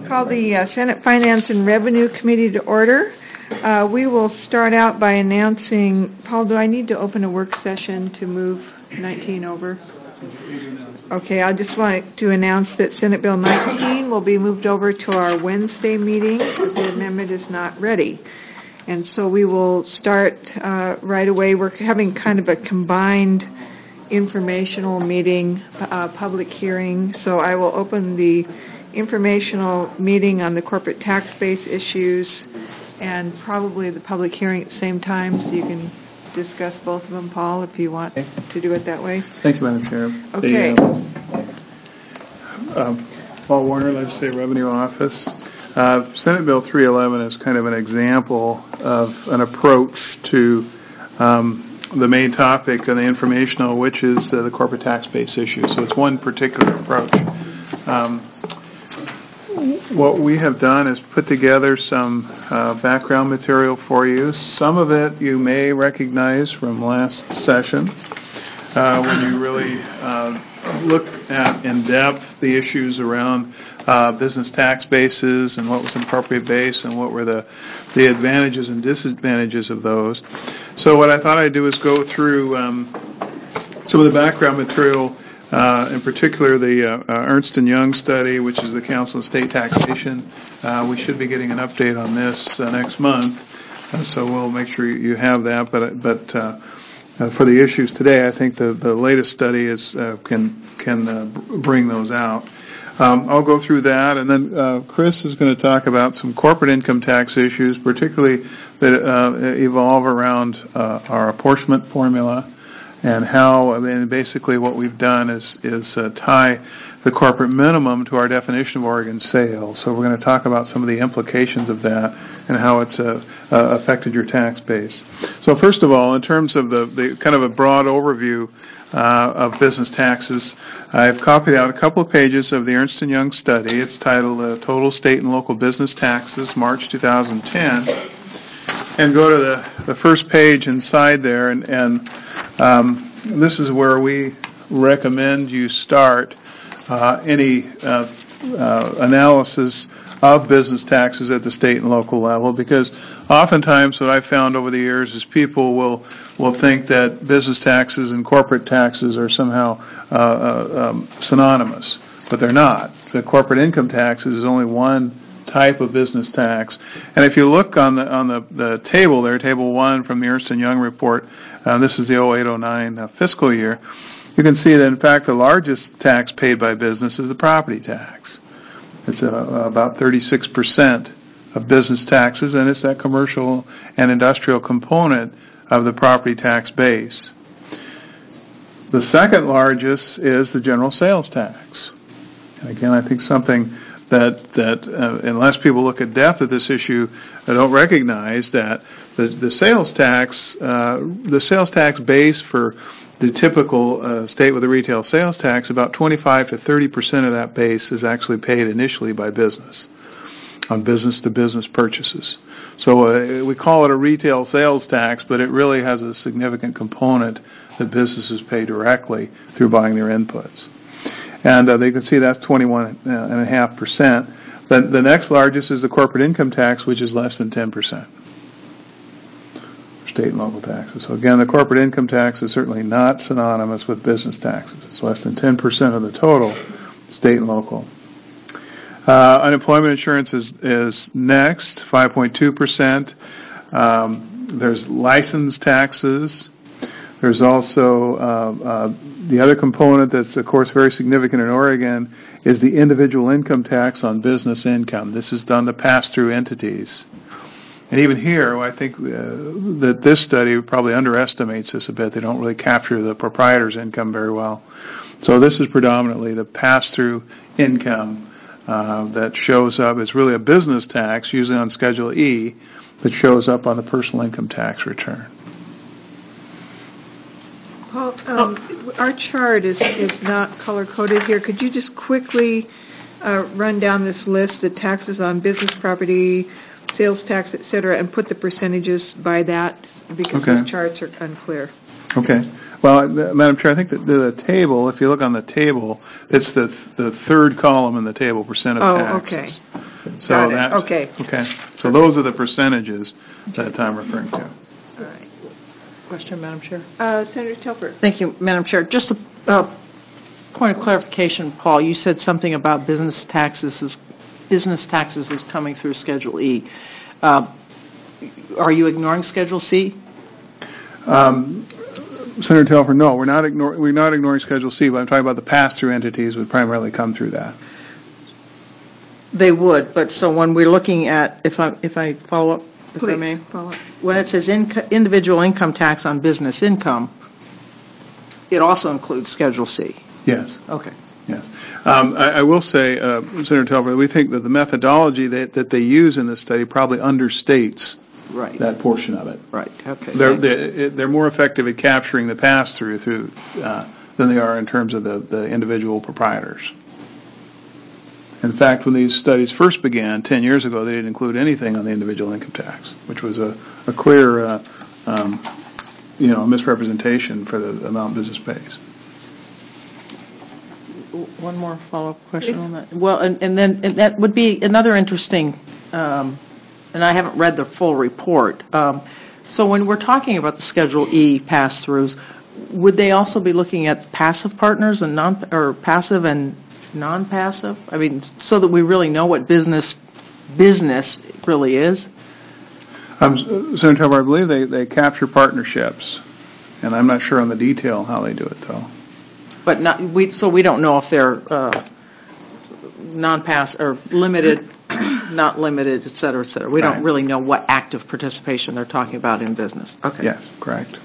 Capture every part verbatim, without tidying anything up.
Call the uh, Senate Finance and Revenue Committee to order. Uh, we will start out by announcing, Paul, do I need to open a work session to move nineteen over? Okay, I just want to announce that Senate Bill nineteen will be moved over to our Wednesday meeting if the amendment is not ready. And so we will start uh, right away. We're having kind of a combined informational meeting, uh, public hearing. So I will open the informational meeting on the corporate tax base issues and probably the public hearing at the same time, so you can discuss both of them, Paul, if you want okay. to do it that way. Thank you, Madam Chair. Okay. The, uh, um, Paul Warner, Legislative Revenue Office. Uh, Senate Bill three eleven is kind of an example of an approach to um, the main topic of the informational, which is uh, the corporate tax base issue. So it's one particular approach. Um, What we have done is put together some uh, background material for you. Some of it you may recognize from last session uh, when you really uh, looked at in depth the issues around uh, business tax bases and what was an appropriate base and what were the, the advantages and disadvantages of those. So what I thought I'd do is go through um, some of the background material. Uh, in particular, the uh, uh, Ernst and Young study, which is the Council of State Taxation. Uh, we should be getting an update on this uh, next month, uh, so we'll make sure you have that. But but uh, uh, for the issues today, I think the, the latest study is uh, can can uh, bring those out. Um, I'll go through that, and then uh, Chris is going to talk about some corporate income tax issues, particularly that uh, evolve around uh, our apportionment formula. And how, I mean, basically what we've done is is uh, tie the corporate minimum to our definition of Oregon sales. So we're going to talk about some of the implications of that and how it's uh, uh, affected your tax base. So first of all, in terms of the, the kind of a broad overview uh, of business taxes, I've copied out a couple of pages of the Ernst and Young study. It's titled uh, Total State and Local Business Taxes, March two thousand ten. And go to the, the first page inside there, and, and um, this is where we recommend you start uh, any uh, uh, analysis of business taxes at the state and local level, because oftentimes what I've found over the years is people will will think that business taxes and corporate taxes are somehow uh, uh, um, synonymous, but they're not. The corporate income taxes is only one type of business tax. And if you look on the on the, the table there, table one from the Ernst and Young report, uh, this is the oh eight oh nine uh, fiscal year, you can see that in fact the largest tax paid by business is the property tax. It's uh, about thirty-six percent of business taxes, and it's that commercial and industrial component of the property tax base. The second largest is the general sales tax. And again, I think something that that uh, unless people look at depth at this issue, they don't recognize that the the sales tax uh, the sales tax base for the typical uh, state with a retail sales tax, about twenty-five to thirty percent of that base is actually paid initially by business on business to business purchases. So uh, we call it a retail sales tax, but it really has a significant component that businesses pay directly through buying their inputs. And uh, they can see that's twenty-one point five percent. But the next largest is the corporate income tax, which is less than ten percent. State and local taxes. So again, the corporate income tax is certainly not synonymous with business taxes. It's less than ten percent of the total, state and local. Uh, unemployment insurance is, is next, five point two percent. Um, there's license taxes. There's also uh, uh, the other component that's, of course, very significant in Oregon is the individual income tax on business income. This is done to pass-through entities. And even here, I think uh, that this study probably underestimates this a bit. They don't really capture the proprietor's income very well. So this is predominantly the pass-through income uh, that shows up. It's really a business tax, usually on Schedule E, that shows up on the personal income tax return. Paul, um, our chart is, is not color-coded here. Could you just quickly uh, run down this list, the taxes on business property, sales tax, et cetera, and put the percentages by that, because okay. those charts are unclear. Okay. Well, Madam Chair, I think that the table, if you look on the table, it's the the third column in the table, percent of oh, taxes. Okay. So Got it. that, Okay. Okay. So those are the percentages that I'm referring to. All right. Question, Madam Chair. Uh, Senator Telford. Thank you, Madam Chair. Just a uh, point of clarification, Paul. You said something about business taxes is, business taxes is coming through Schedule E. Uh, are you ignoring Schedule C? Um, Senator Telford, no, we're not ignoring we're not ignoring Schedule C, but I'm talking about the pass-through entities would primarily come through that. They would, but so when we're looking at, if I if I follow up, if I Please, may, follow up. when it says inco- individual income tax on business income, it also includes Schedule C. Yes. Okay. Yes. Um, I, I will say, uh, Senator Telford, we think that the methodology that, that they use in this study probably understates Right. that portion of it. Right. Okay. They're, thanks. they're, they're more effective at capturing the pass-through through, uh, than they are in terms of the, the individual proprietors. In fact, when these studies first began ten years ago, they didn't include anything on the individual income tax, which was a, a clear, uh, um, you know, misrepresentation for the amount business pays. One more follow-up question Please. on that. Well, and, and then and that would be another interesting, um, and I haven't read the full report. Um, so when we're talking about the Schedule E pass-throughs, would they also be looking at passive partners and non, or passive and non-passive? I mean, so that we really know what business business really is. Um, Senator Telford, I believe they, they capture partnerships, and I'm not sure on the detail how they do it, though. But not we. So we don't know if they're uh, non-pass or limited, not limited, et cetera, et cetera. We Right. don't really know what active participation they're talking about in business. Okay. Yes, correct.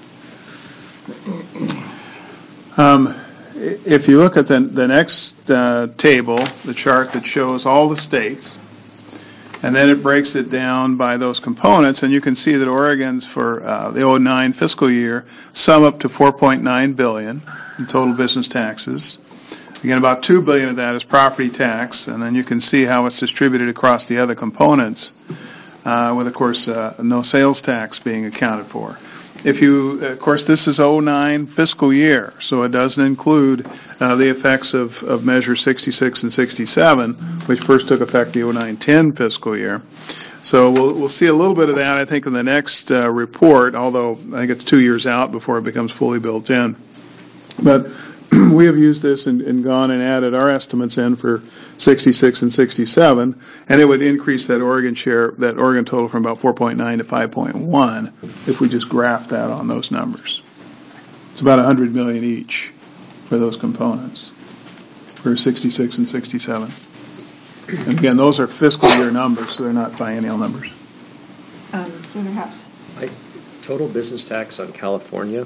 Um, if you look at the, the next uh, table, the chart that shows all the states, and then it breaks it down by those components, and you can see that Oregon's for uh, the oh nine fiscal year sum up to four point nine billion dollars in total business taxes. Again, about two billion dollars of that is property tax, and then you can see how it's distributed across the other components, uh, with, of course, uh, no sales tax being accounted for. If you, of course, this is oh nine fiscal year, so it doesn't include uh, the effects of, of Measure sixty-six and sixty-seven, which first took effect the oh nine ten fiscal year. So we'll we'll see a little bit of that, I think, in the next uh, report, although I think it's two years out before it becomes fully built in. But we have used this and, and gone and added our estimates in for sixty-six and sixty-seven, and it would increase that Oregon share, that Oregon total from about four point nine to five point one if we just graph that on those numbers. It's about one hundred million dollars each for those components for sixty-six and sixty-seven. And again, those are fiscal year numbers, so they're not biennial numbers. Um, Senator House. I, total business tax on California.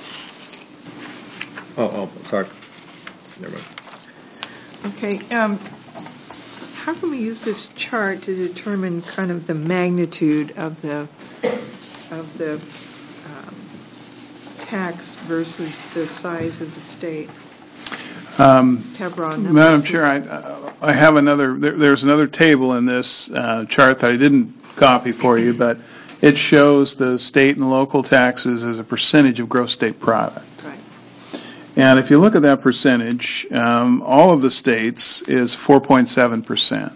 Oh, oh, sorry. Never mind. Okay. Um, how can we use this chart to determine kind of the magnitude of the of the um, tax versus the size of the state? Um, Have raw numbers. Madam Chair, I, I have another, there, there's another table in this uh, chart that I didn't copy for you, but it shows the state and local taxes as a percentage of gross state product. Right. And if you look at that percentage, um, all of the states is four point seven percent.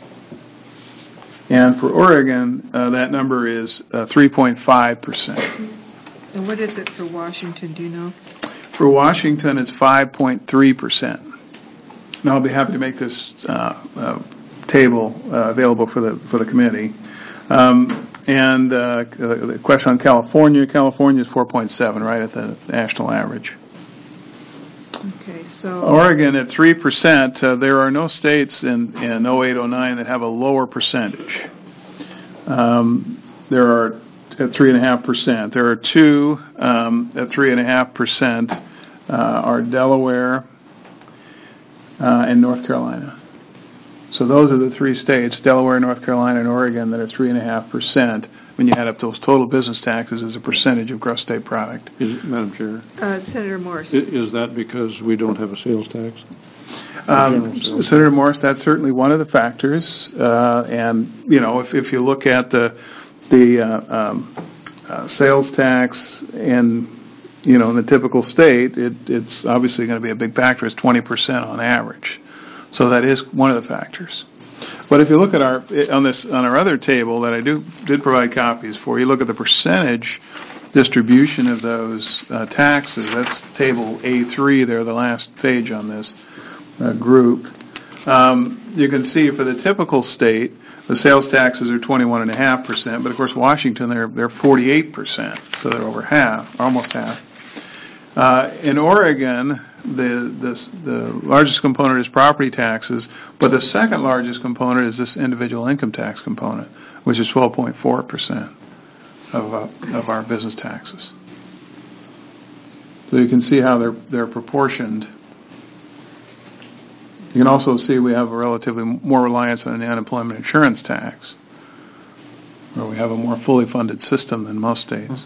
And for Oregon, uh, that number is uh, three point five percent. And what is it for Washington? Do you know? For Washington, it's five point three percent. And I'll be happy to make this uh, uh, table uh, available for the for the committee. Um, and uh, the question on California, California is four point seven, right at the national average. Okay, so Oregon at three percent. Uh, there are no states in, in oh eight oh nine that have a lower percentage. Um, there are at three point five percent. There are two um, at three point five percent uh, are Delaware uh, and North Carolina. So those are the three states, Delaware, North Carolina, and Oregon, that are three point five percent when you add up those total business taxes as a percentage of gross state product. Is, Madam Chair, uh, Senator Morse. i- is that because we don't have a sales tax? Um, General sales. Senator Morse, that's certainly one of the factors. Uh, and, you know, if, if you look at the, the uh, um, uh, sales tax in, you know, in the typical state, it, it's obviously going to be a big factor. It's twenty percent on average. So that is one of the factors. But if you look at our, on this, on our other table that I do, did provide copies for, you look at the percentage distribution of those uh, taxes. That's table A three there, the last page on this uh, group. Um, you can see for the typical state, the sales taxes are twenty-one point five percent, but of course Washington, they're, they're forty-eight percent, so they're over half, almost half. Uh, in Oregon, the, the the largest component is property taxes, but the second largest component is this individual income tax component, which is twelve point four percent of uh, of our business taxes. So you can see how they're they're proportioned. You can also see we have a relatively more reliance on the unemployment insurance tax, where we have a more fully funded system than most states.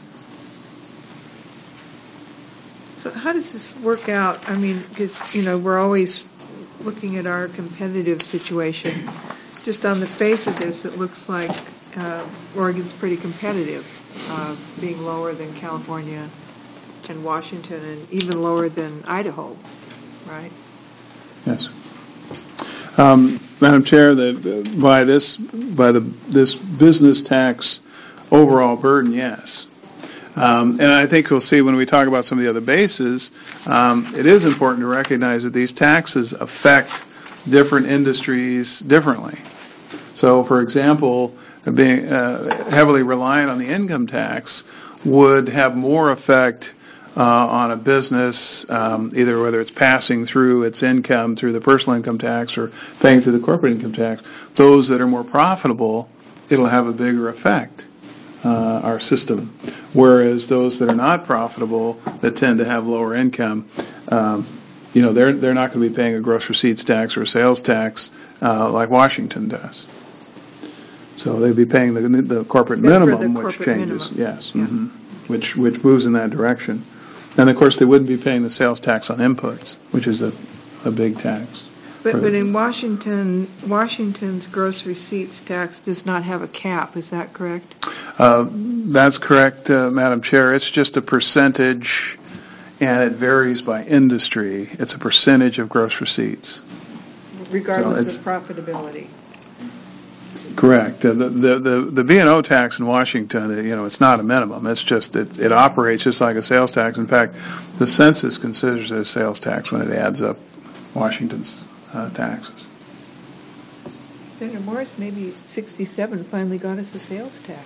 So how does this work out? I mean, because, you know, we're always looking at our competitive situation. Just on the face of this, it looks like uh, Oregon's pretty competitive, uh, being lower than California and Washington, and even lower than Idaho, right? Yes. Um, Madam Chair, the, by this by the this business tax overall burden, yes. Um, and I think we'll see when we talk about some of the other bases, um, it is important to recognize that these taxes affect different industries differently. So, for example, being uh, heavily reliant on the income tax would have more effect uh, on a business, um, either whether it's passing through its income through the personal income tax or paying through the corporate income tax. Those that are more profitable, it'll have a bigger effect. Uh, our system, whereas those that are not profitable, that tend to have lower income, um, you know, they're they're not going to be paying a gross receipts tax or a sales tax uh, like Washington does. So they'd be paying the the corporate minimum, the which corporate changes, minimum. yes, Yeah. hmm which which moves in that direction. And of course, they wouldn't be paying the sales tax on inputs, which is a a big tax. But but in Washington, Washington's gross receipts tax does not have a cap. Is that correct? Uh, that's correct, uh, Madam Chair. It's just a percentage, and it varies by industry. It's a percentage of gross receipts. Regardless So of profitability. Correct. Uh, the the the, the B and O tax in Washington, uh, you know, it's not a minimum. It's just it, it operates just like a sales tax. In fact, the census considers it a sales tax when it adds up Washington's uh, taxes. Senator Morris, maybe sixty-seven finally got us a sales tax.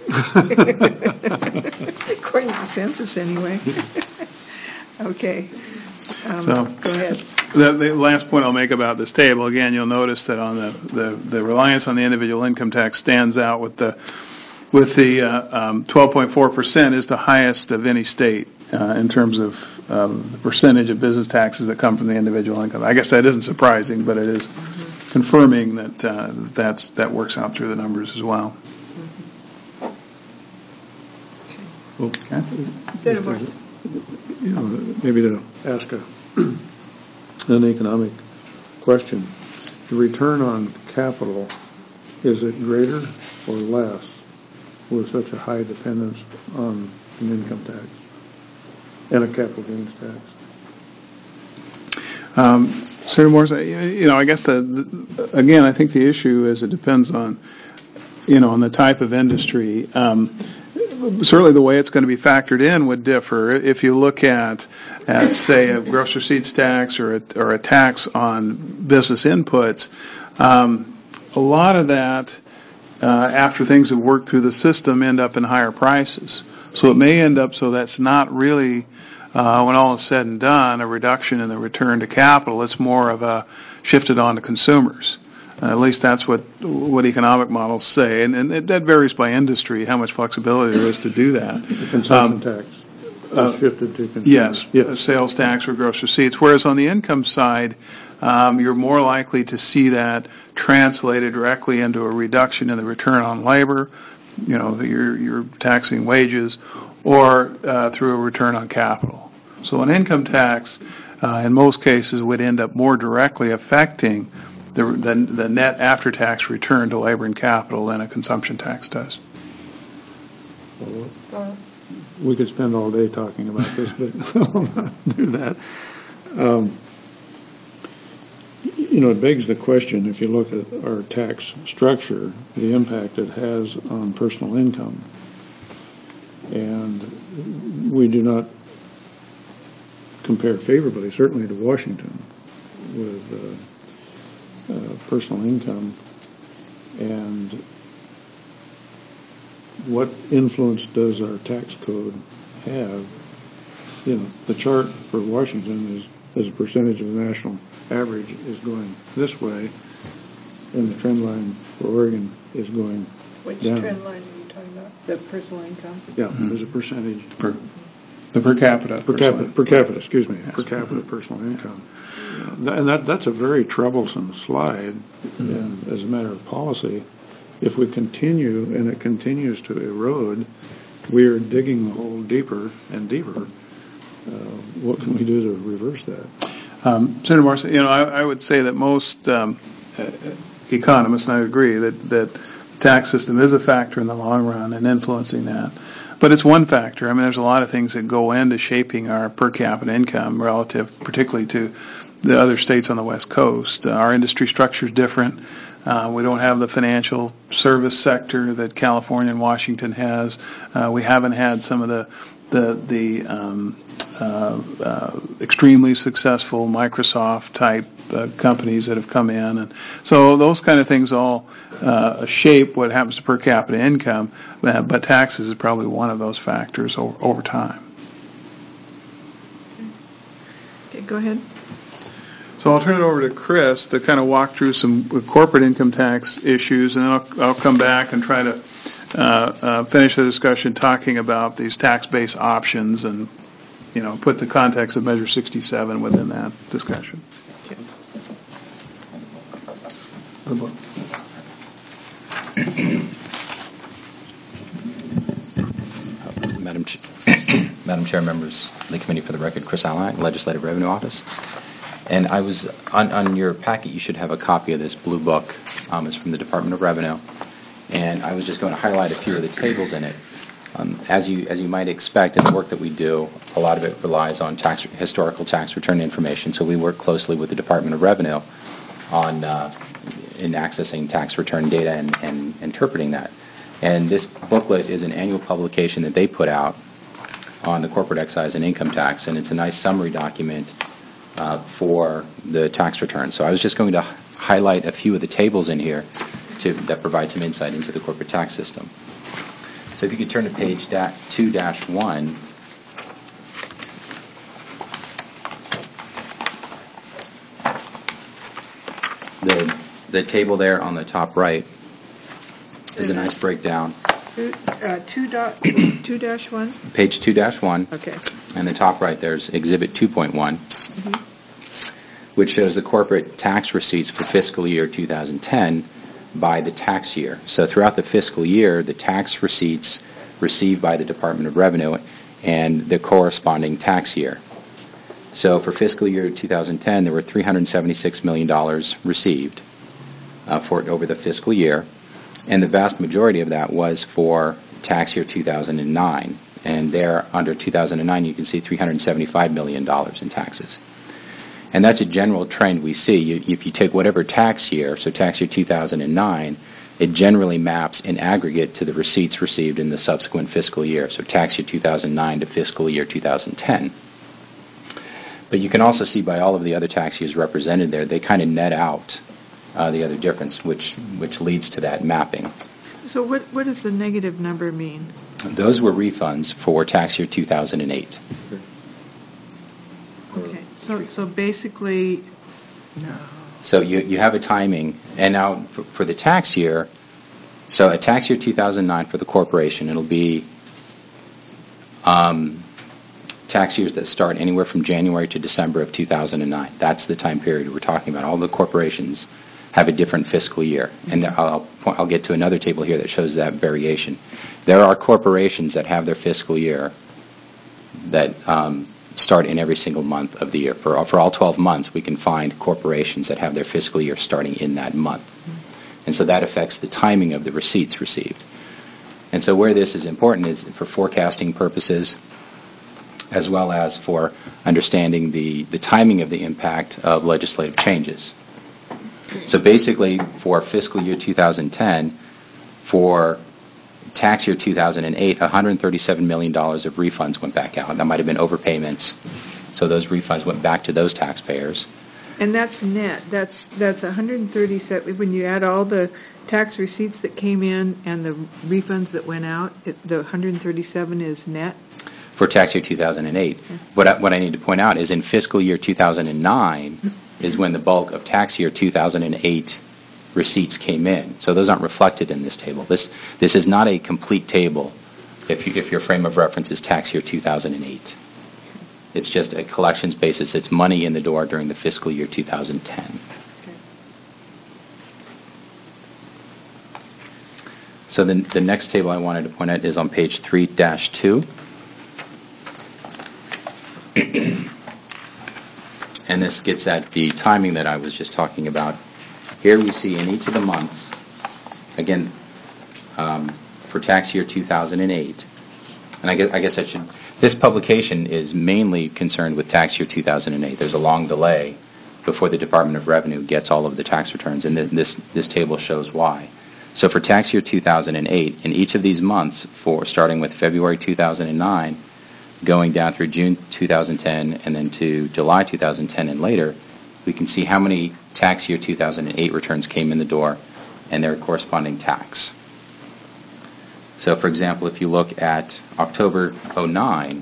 According to the census, anyway. Okay. Um, So, go ahead. The, the last point I'll make about this table, again, you'll notice that on the, the, the reliance on the individual income tax stands out with the with the uh, um, twelve point four percent is the highest of any state uh, in terms of um, the percentage of business taxes that come from the individual income. I guess that isn't surprising, but it is mm-hmm. confirming that uh, that's that works out through the numbers as well. Mm-hmm. Okay. Senator Morris. You know, maybe to ask a, an economic question. The return on capital, is it greater or less with such a high dependence on an income tax and a capital gains tax? Um, Senator Morris, you know, I guess the, the again, I think the issue is it depends on, you know, on the type of industry. Um, certainly, the way it's going to be factored in would differ. If you look at, at say, a gross receipts tax or a, or a tax on business inputs, um, a lot of that, uh, after things have worked through the system, end up in higher prices. So it may end up so that's not really, uh, when all is said and done, a reduction in the return to capital. It's more of a shifted on to consumers. Uh, at least that's what what economic models say, and, and it, that varies by industry how much flexibility there is to do that. The consumption Um, tax uh, is shifted to consumers. Yes, yes. sales tax or gross receipts. Whereas on the income side, um, you're more likely to see that translated directly into a reduction in the return on labor. You know, you're you're taxing wages, or uh, through a return on capital. So an income tax, uh, in most cases, would end up more directly affecting the, the, the net after-tax return to labor and capital than a consumption tax does. Well, we could spend all day talking about this, but I'll not do that. Um, you know, it begs the question, if you look at our tax structure, the impact it has on personal income. And we do not compare favorably, certainly to Washington, with uh, uh, personal income. And what influence does our tax code have? You know, the chart for Washington is, as a percentage of the national average, is going this way, and the trend line for Oregon is going Which down. trend line are you talking about? The personal income? Yeah, there's a percentage. Per, the per capita. Per capita, per capita, excuse me, Yes. per capita personal income. And that, that's a very troublesome slide, and as a matter of policy, if we continue and it continues to erode, we are digging the hole deeper and deeper. Uh, what can we do to reverse that? Um, Senator Morrison, you know, I, I would say that most um, uh, economists, and I agree, that, that the tax system is a factor in the long run and influencing that. But it's one factor. I mean, there's a lot of things that go into shaping our per capita income relative, particularly to the other states on the West Coast. Uh, our industry structure is different. Uh, we don't have the financial service sector that California and Washington has. Uh, we haven't had some of the the the um, uh, uh, extremely successful Microsoft type uh, companies that have come in, and so those kind of things all uh, shape what happens to per capita income. Uh, but taxes is probably one of those factors over, over time. Okay, go ahead. So I'll turn it over to Chris to kind of walk through some corporate income tax issues, and then I'll, I'll come back and try to uh, uh, finish the discussion talking about these tax-based options and, you know, put the context of Measure sixty-seven within that discussion. Good luck. Madam, Ch- Madam Chair, members of the committee, for the record, Chris Allen, Legislative Revenue Office. And I was, on, on your packet, you should have a copy of this blue book. Um, it's from the Department of Revenue. And I was just going to highlight a few of the tables in it. Um, as you as you might expect, in the work that we do, a lot of it relies on tax historical tax return information. So we work closely with the Department of Revenue on uh, in accessing tax return data and, and interpreting that. And this booklet is an annual publication that they put out on the corporate excise and income tax, and it's a nice summary document uh, for the tax return. So I was just going to highlight a few of the tables in here to, that provide some insight into the corporate tax system. So if you could turn to page two dash one. The, the table there on the top right is a nice breakdown. Two, uh, two, dot, two dash one? Page two dash one. Okay. And the top right, there's Exhibit two point one, mm-hmm. which shows the corporate tax receipts for fiscal year two thousand ten by the tax year. So throughout the fiscal year, the tax receipts received by the Department of Revenue and the corresponding tax year. So for fiscal year two thousand ten, there were three hundred seventy-six million dollars received uh, for over the fiscal year. And the vast majority of that was for tax year two thousand nine. And there, under two thousand nine, you can see three hundred seventy-five million dollars in taxes. And that's a general trend we see. You, if you take whatever tax year, so tax year two thousand nine, it generally maps in aggregate to the receipts received in the subsequent fiscal year. So tax year two thousand nine to fiscal year two thousand ten. But you can also see by all of the other tax years represented there, they kind of net out Uh, the other difference, which which leads to that mapping. So what what does the negative number mean? Those were refunds for tax year two thousand eight. Okay, so so basically, no. So you you have a timing, and now for, for the tax year, so a tax year two thousand nine for the corporation, it'll be um, tax years that start anywhere from January to December of two thousand nine. That's the time period we're talking about. All the corporations have a different fiscal year. And I'll, I'll get to another table here that shows that variation. There are corporations that have their fiscal year that um, start in every single month of the year. For, for all twelve months, we can find corporations that have their fiscal year starting in that month. And so that affects the timing of the receipts received. And so where this is important is for forecasting purposes, as well as for understanding the, the timing of the impact of legislative changes. So basically, for fiscal year two thousand ten, for tax year two thousand eight, one hundred thirty-seven million dollars of refunds went back out. That might have been overpayments. So those refunds went back to those taxpayers. And that's net. That's that's one hundred thirty-seven. When you add all the tax receipts that came in and the refunds that went out, it, the one hundred thirty-seven is net. For tax year two thousand eight. Okay. What I, what I need to point out is in fiscal year two thousand nine is when the bulk of tax year two thousand eight receipts came in. So those aren't reflected in this table. This this is not a complete table if you, if your frame of reference is tax year two thousand eight. It's just a collections basis. It's money in the door during the fiscal year two thousand ten. Okay. So the, the next table I wanted to point out is on page three dash two. And this gets at the timing that I was just talking about. Here we see in each of the months, again, um, for tax year two thousand eight, and I guess, I guess I should, this publication is mainly concerned with tax year two thousand eight. There's a long delay before the Department of Revenue gets all of the tax returns, and th- this, this table shows why. So for tax year two thousand eight, in each of these months, for starting with February two thousand nine, going down through June two thousand ten, and then to July two thousand ten and later, we can see how many tax year two thousand eight returns came in the door and their corresponding tax. So, for example, if you look at October oh nine,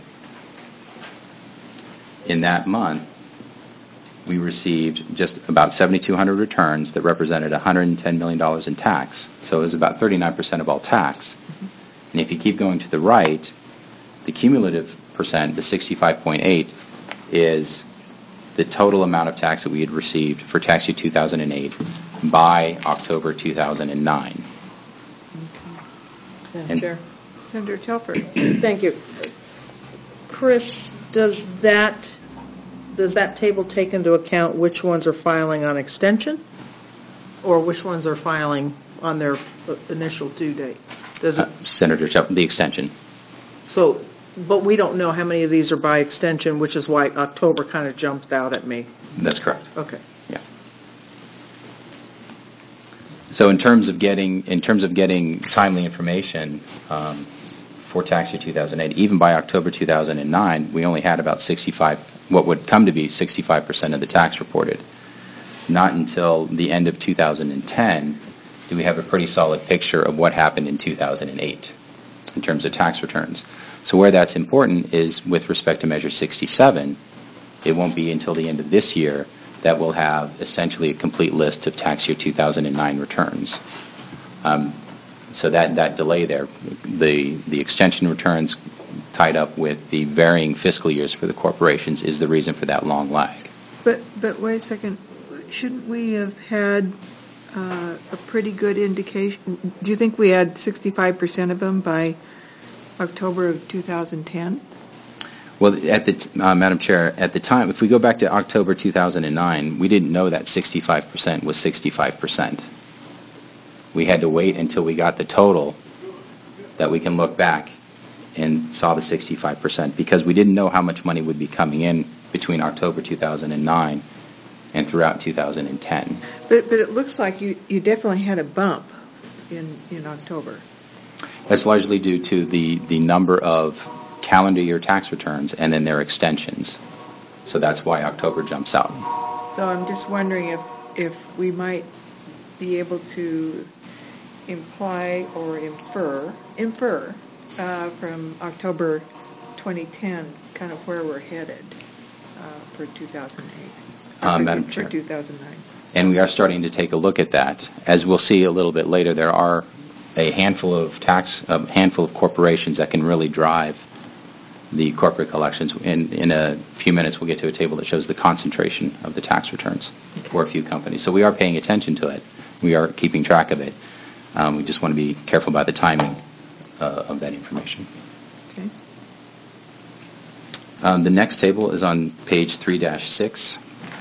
in that month, we received just about seventy-two hundred returns that represented one hundred ten million dollars in tax. So it was about thirty-nine percent of all tax. Mm-hmm. And if you keep going to the right, the cumulative percent, the sixty-five point eight, is the total amount of tax that we had received for tax year two thousand eight by October two thousand nine. Madam And- Chair. Senator Telford. Thank you. Chris, does that, does that table take into account which ones are filing on extension? Or which ones are filing on their initial due date? Does it, Uh, Senator Chup, the extension. so, but we don't know how many of these are by extension, which is why October kind of jumped out at me. That's correct. Okay. Yeah. So in terms of getting in terms of getting timely information um, for tax year two thousand eight, even by October two thousand nine, we only had about sixty-five, what would come to be sixty-five percent of the tax reported. Not until the end of two thousand ten do we have a pretty solid picture of what happened in two thousand eight in terms of tax returns. So where that's important is with respect to Measure sixty-seven, it won't be until the end of this year that we'll have essentially a complete list of tax year two thousand nine returns. Um, so that, that delay there, the, the extension returns tied up with the varying fiscal years for the corporations is the reason for that long lag. But but wait a second. Shouldn't we have had uh, a pretty good indication? Do you think we had sixty-five percent of them by October of two thousand ten? Well, at the t- uh, Madam Chair, at the time, if we go back to October two thousand nine, we didn't know that sixty-five percent was sixty-five percent. We had to wait until we got the total that we can look back and saw the sixty-five percent because we didn't know how much money would be coming in between October two thousand nine and throughout two thousand ten. But but it looks like you, you definitely had a bump in, in October. That's largely due to the, the number of calendar year tax returns and then their extensions. So that's why October jumps out. So I'm just wondering if, if we might be able to imply or infer, infer uh, from October twenty ten kind of where we're headed uh, for two thousand eight. Uh, for, Madam for Chair. two thousand nine. And we are starting to take a look at that. As we'll see a little bit later, there are a handful of tax, a handful of corporations that can really drive the corporate collections. In, in a few minutes, we'll get to a table that shows the concentration of the tax returns okay. for a few companies. So we are paying attention to it. We are keeping track of it. Um, we just want to be careful about the timing uh, of that information. Okay. Um, the next table is on page three dash six.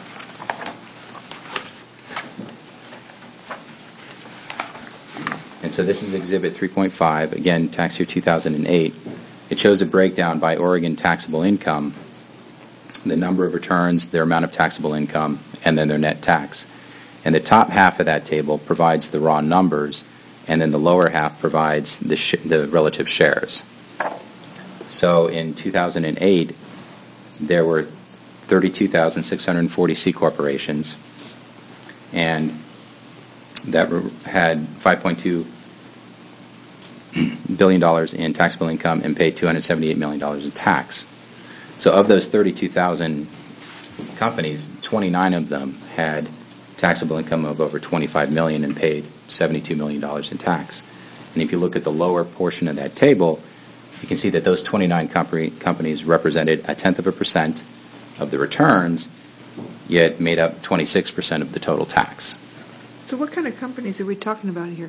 And so this is Exhibit three point five, again, tax year two thousand eight. It shows a breakdown by Oregon taxable income, the number of returns, their amount of taxable income, and then their net tax. And the top half of that table provides the raw numbers, and then the lower half provides the, sh- the relative shares. So in two thousand eight, there were thirty-two thousand six hundred forty C corporations, and that re- had five point two billion dollars in taxable income and paid two hundred seventy-eight million dollars in tax. So of those thirty-two thousand companies, twenty-nine of them had taxable income of over twenty-five million dollars and paid seventy-two million dollars in tax. And if you look at the lower portion of that table, you can see that those twenty-nine company, companies represented a tenth of a percent of the returns, yet made up twenty-six percent of the total tax. So what kind of companies are we talking about here?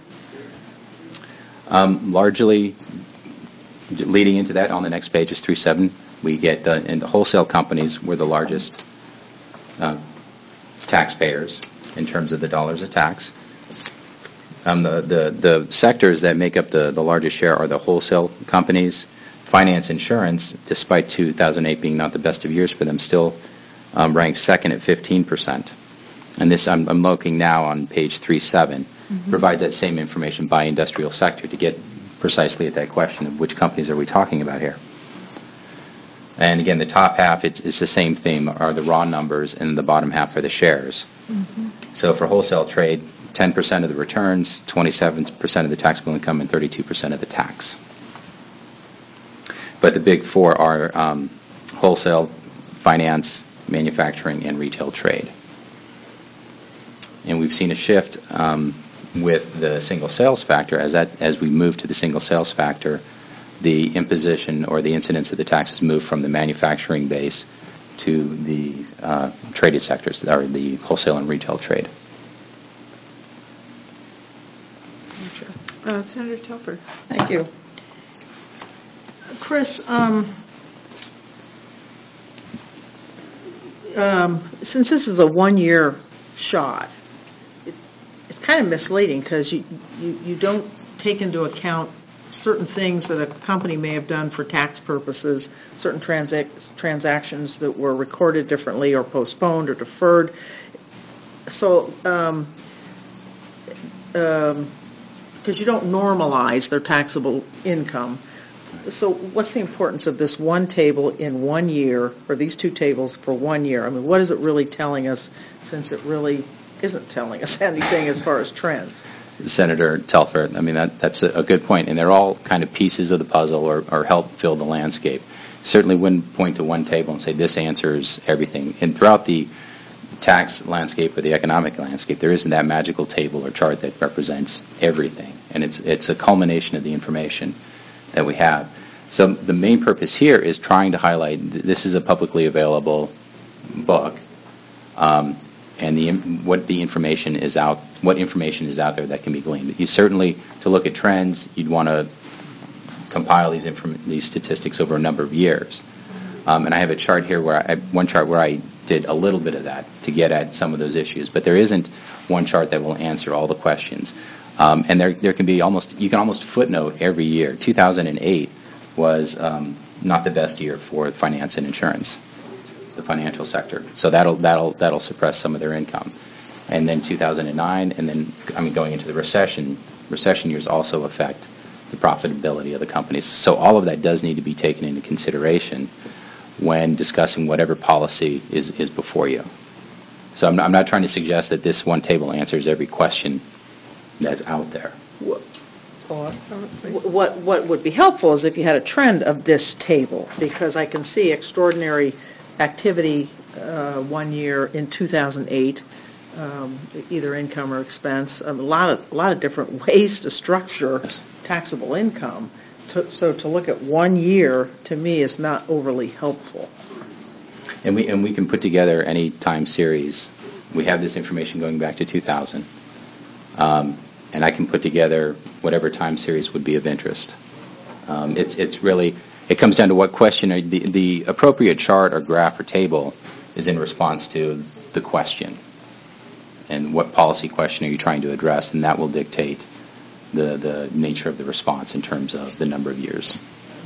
Um, largely, leading into that, on the next page is three seven. We get the, and the wholesale companies were the largest uh, taxpayers in terms of the dollars of tax. Um, the, the, the sectors that make up the, the largest share are the wholesale companies. Finance insurance, despite two thousand eight being not the best of years for them, still um, ranks second at fifteen percent. And this, I'm, I'm looking now on page three seven, mm-hmm. provides that same information by industrial sector to get precisely at that question of which companies are we talking about here. And again, the top half, it's, it's the same theme, are the raw numbers, and the bottom half are the shares. Mm-hmm. So for wholesale trade, ten percent of the returns, twenty-seven percent of the taxable income, and thirty-two percent of the tax. But the big four are um, wholesale, finance, manufacturing, and retail trade. And we've seen a shift um, with the single sales factor. As that, as we move to the single sales factor, the imposition or the incidence of the taxes move from the manufacturing base to the uh, traded sectors, or the wholesale and retail trade. Uh, Senator Telford. Thank you. Chris, um, um, since this is a one-year shot, it, it's kind of misleading because you, you, you don't take into account certain things that a company may have done for tax purposes, certain transac- transactions that were recorded differently or postponed or deferred. So, um, um, because you don't normalize their taxable income. So what's the importance of this one table in one year, or these two tables for one year? I mean, what is it really telling us, since it really isn't telling us anything as far as trends? Senator Telford, I mean, that, that's a, a good point, and they're all kind of pieces of the puzzle or, or help fill the landscape. Certainly wouldn't point to one table and say this answers everything. And throughout the tax landscape or the economic landscape, there isn't that magical table or chart that represents everything, and it's it's a culmination of the information that we have. So the main purpose here is trying to highlight th- this is a publicly available book, um, and the what the information is out, what information is out there that can be gleaned. You certainly, to look at trends, you'd want to compile these inform- these statistics over a number of years. Um, and I have a chart here where I, one chart where I did a little bit of that to get at some of those issues, but there isn't one chart that will answer all the questions. Um, and there, there can be almost, you can almost footnote every year. two thousand eight was um, not the best year for finance and insurance, the financial sector. So that'll that'll that'll suppress some of their income. And then two thousand nine, and then I mean going into the recession, recession years also affect the profitability of the companies. So all of that does need to be taken into consideration when discussing whatever policy is, is before you. So I'm not, I'm not trying to suggest that this one table answers every question that's out there. What, what, what would be helpful is if you had a trend of this table, because I can see extraordinary activity uh, one year in two thousand eight, um, either income or expense, a lot of, a lot of different ways to structure taxable income. To, so to look at one year, to me, is not overly helpful. And we and we can put together any time series. We have this information going back to two thousand, um, and I can put together whatever time series would be of interest. Um, it's it's really it comes down to what question are, the the appropriate chart or graph or table is in response to the question, and what policy question are you trying to address, and that will dictate the, the nature of the response in terms of the number of years.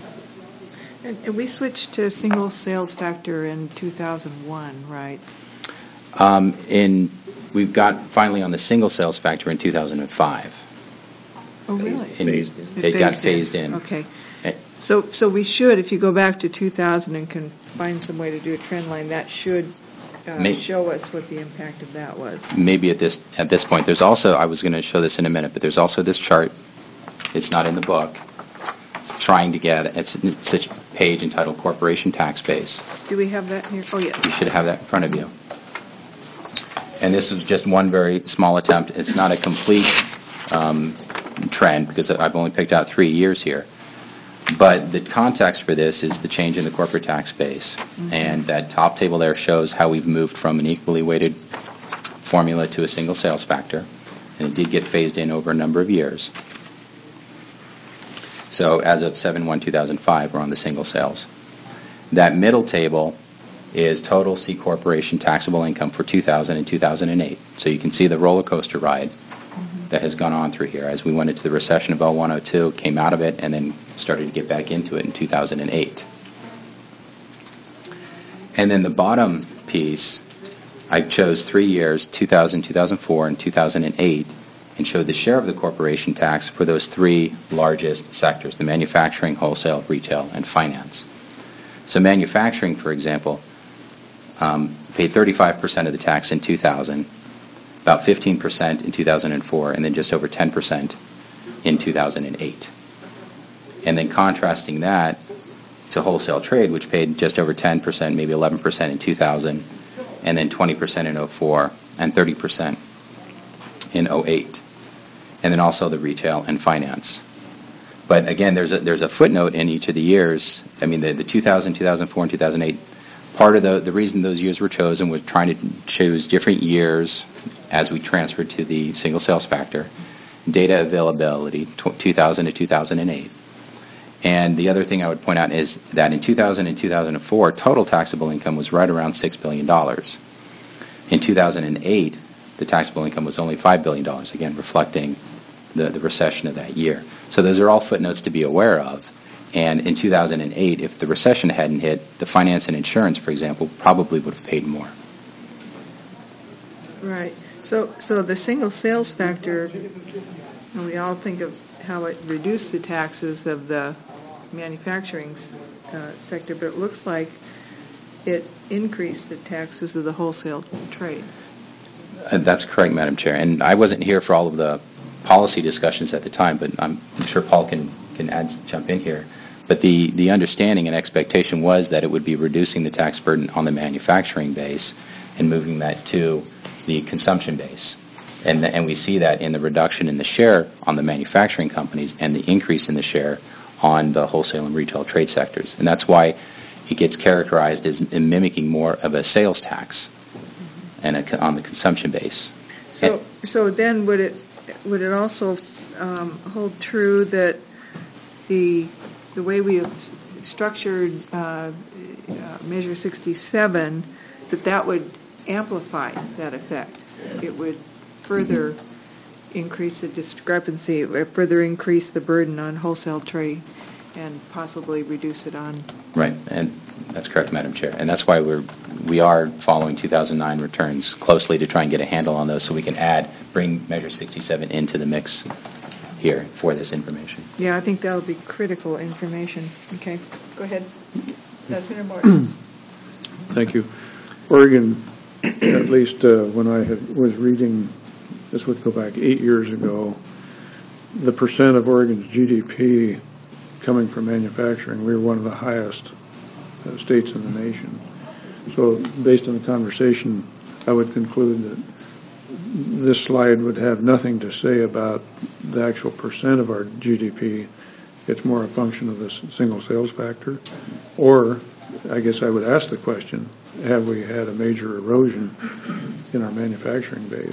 And, and we switched to single sales factor in two thousand one, right? Um, in we've got finally on the single sales factor in two thousand five. Oh, really? And Phased in. It It got phased in. Okay. Eh, So, so we should, if you go back to two thousand and can find some way to do a trend line, that should uh, May- show us what the impact of that was. Maybe at this at this point. There's also, I was going to show this in a minute, but there's also this chart. It's not in the book. Trying to get, it's, it's a page entitled Corporation Tax Base. Do we have that here? Oh, yes. You should have that in front of you. And this is just one very small attempt. It's not a complete um, trend because I've only picked out three years here. But the context for this is the change in the corporate tax base. Mm-hmm. And that top table there shows how we've moved from an equally weighted formula to a single sales factor. And it did get phased in over a number of years. So as of seven one two thousand five, we're on the single sales. That middle table is total C Corporation taxable income for two thousand and two thousand eight. So you can see the roller coaster ride mm-hmm. that has gone on through here as we went into the recession of oh one oh two, came out of it, and then started to get back into it in two thousand eight. And then the bottom piece, I chose three years, two thousand, two thousand four, and two thousand eight, and showed the share of the corporation tax for those three largest sectors, the manufacturing, wholesale, retail, and finance. So manufacturing, for example, um, paid thirty-five percent of the tax in two thousand, about fifteen percent in two thousand four, and then just over ten percent in two thousand eight. And then contrasting that to wholesale trade, which paid just over ten percent, maybe eleven percent in two thousand, and then twenty percent in oh four, and thirty percent in oh eight. And then also the retail and finance. But again, there's a, there's a footnote in each of the years. I mean, the, the two thousand, two thousand four, and two thousand eight, part of the, the reason those years were chosen was trying to choose different years as we transferred to the single sales factor, data availability, two thousand to two thousand eight. And the other thing I would point out is that in two thousand and two thousand four, total taxable income was right around six billion dollars. In two thousand eight, the taxable income was only five billion dollars, again, reflecting the, the recession of that year. So those are all footnotes to be aware of. And in two thousand eight, if the recession hadn't hit, the finance and insurance, for example, probably would have paid more. Right. So, so the single sales factor, and we all think of how it reduced the taxes of the manufacturing uh, sector, but it looks like it increased the taxes of the wholesale trade. Uh, that's correct, Madam Chair. And I wasn't here for all of the policy discussions at the time, but I'm sure Paul can, can add, jump in here. But the, the understanding and expectation was that it would be reducing the tax burden on the manufacturing base and moving that to the consumption base. And, and we see that in the reduction in the share on the manufacturing companies and the increase in the share on the wholesale and retail trade sectors. And that's why it gets characterized as mimicking more of a sales tax and a, on the consumption base. So, and, so then would it would it also um, hold true that the the way we have structured uh, uh, Measure sixty-seven, that that would amplify that effect? It would further increase the discrepancy, or further increase the burden on wholesale trade, and possibly reduce it on. Right, and that's correct, Madam Chair. And that's why we're we are following two thousand nine returns closely to try and get a handle on those, so we can add, bring Measure sixty-seven into the mix here for this information. Yeah, I think that would be critical information. Okay, go ahead, Senator Morton. Thank you. Oregon, at least uh, when I had, was reading, this would go back eight years ago, the percent of Oregon's G D P coming from manufacturing, we were one of the highest uh, states in the nation. So based on the conversation, I would conclude that this slide would have nothing to say about the actual percent of our G D P. It's more a function of this single sales factor. Or, I guess I would ask the question, have we had a major erosion in our manufacturing base?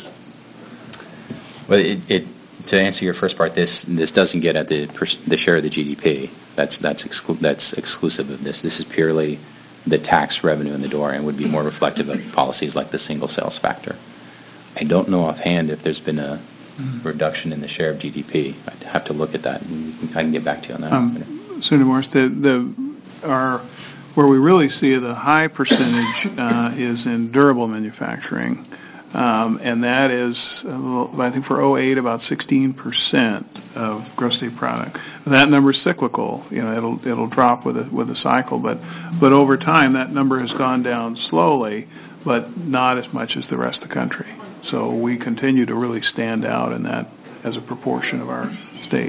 Well, it, it to answer your first part, this this doesn't get at the the share of the G D P. That's that's exclu- that's exclusive of this. This is purely the tax revenue in the door, and would be more reflective of policies like the single sales factor. I don't know offhand if there's been a mm-hmm. reduction in the share of G D P. I'd have to look at that, and I can get back to you on that. Um, Senator Morris, the the our where we really see the high percentage uh, is in durable manufacturing. Um, and that is, a little, I think for oh eight, about sixteen percent of gross state product. That number is cyclical. You know, it'll it'll drop with a with a cycle, but but over time that number has gone down slowly, but not as much as the rest of the country. So we continue to really stand out in that as a proportion of our state.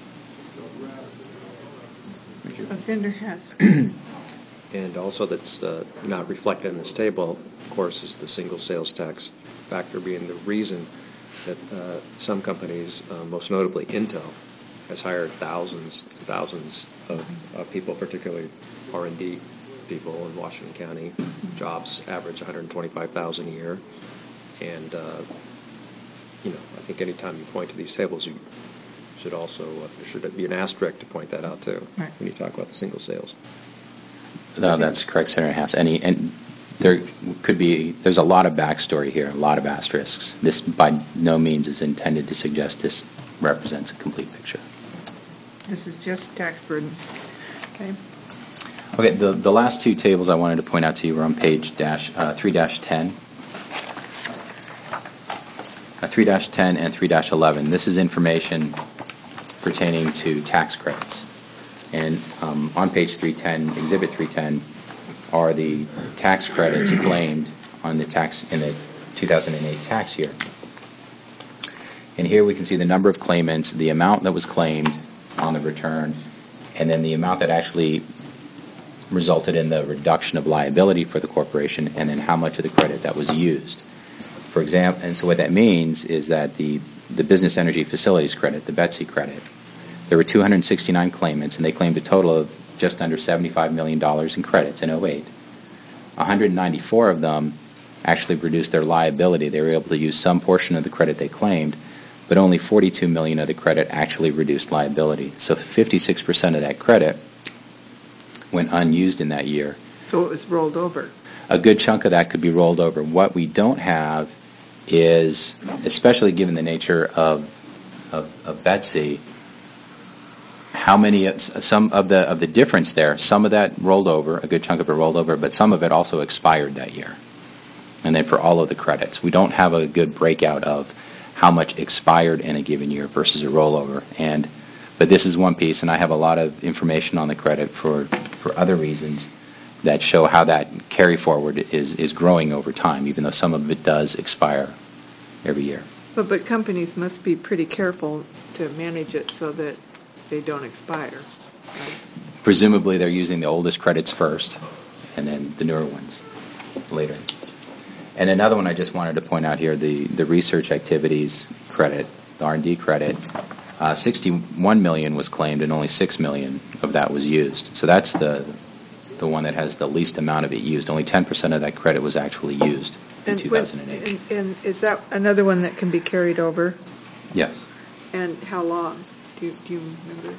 Senator Hess. And also that's uh, not reflected in this table, of course, is the single sales tax factor being the reason that uh, some companies, uh, most notably Intel, has hired thousands and thousands of uh, people, particularly R and D people in Washington County. Jobs average one hundred twenty-five thousand a year. And, uh, you know, I think anytime you point to these tables, you should also, uh, there should be an asterisk to point that out, too, right, when you talk about the single sales. No, that's correct, Senator Hass. Any, and there could be, there's a lot of backstory here, a lot of asterisks. This by no means is intended to suggest this represents a complete picture. This is just tax burden. Okay. Okay, the, the last two tables I wanted to point out to you were on page dash, uh, three dash ten. Uh, three dash ten and three dash eleven. This is information pertaining to tax credits. And um, on page three ten, Exhibit three ten, are the tax credits claimed on the tax in the two thousand eight tax year. And here we can see the number of claimants, the amount that was claimed on the return, and then the amount that actually resulted in the reduction of liability for the corporation, and then how much of the credit that was used. For example, and so what that means is that the, the Business Energy Facilities credit, the B E T S I credit, there were two hundred sixty-nine claimants, and they claimed a total of just under seventy-five million dollars in credits in oh eight. one hundred ninety-four of them actually reduced their liability. They were able to use some portion of the credit they claimed, but only forty-two million dollars of the credit actually reduced liability. So fifty-six percent of that credit went unused in that year. So it was rolled over. A good chunk of that could be rolled over. What we don't have is, especially given the nature of of, of B E T S I, how many, some of the of the difference there, some of that rolled over, a good chunk of it rolled over, but some of it also expired that year. And then for all of the credits, we don't have a good breakout of how much expired in a given year versus a rollover. And but this is one piece, and I have a lot of information on the credit for, for other reasons that show how that carry forward is, is growing over time, even though some of it does expire every year. But, but companies must be pretty careful to manage it so that they don't expire. Right? Presumably they're using the oldest credits first, and then the newer ones later. And another one I just wanted to point out here, the, the research activities credit, the R and D credit, uh, sixty-one million dollars was claimed and only six million dollars of that was used. So that's the the one that has the least amount of it used. Only ten percent of that credit was actually used in and two thousand eight. When, and, and is that another one that can be carried over? Yes. And how long? Do you, do you remember?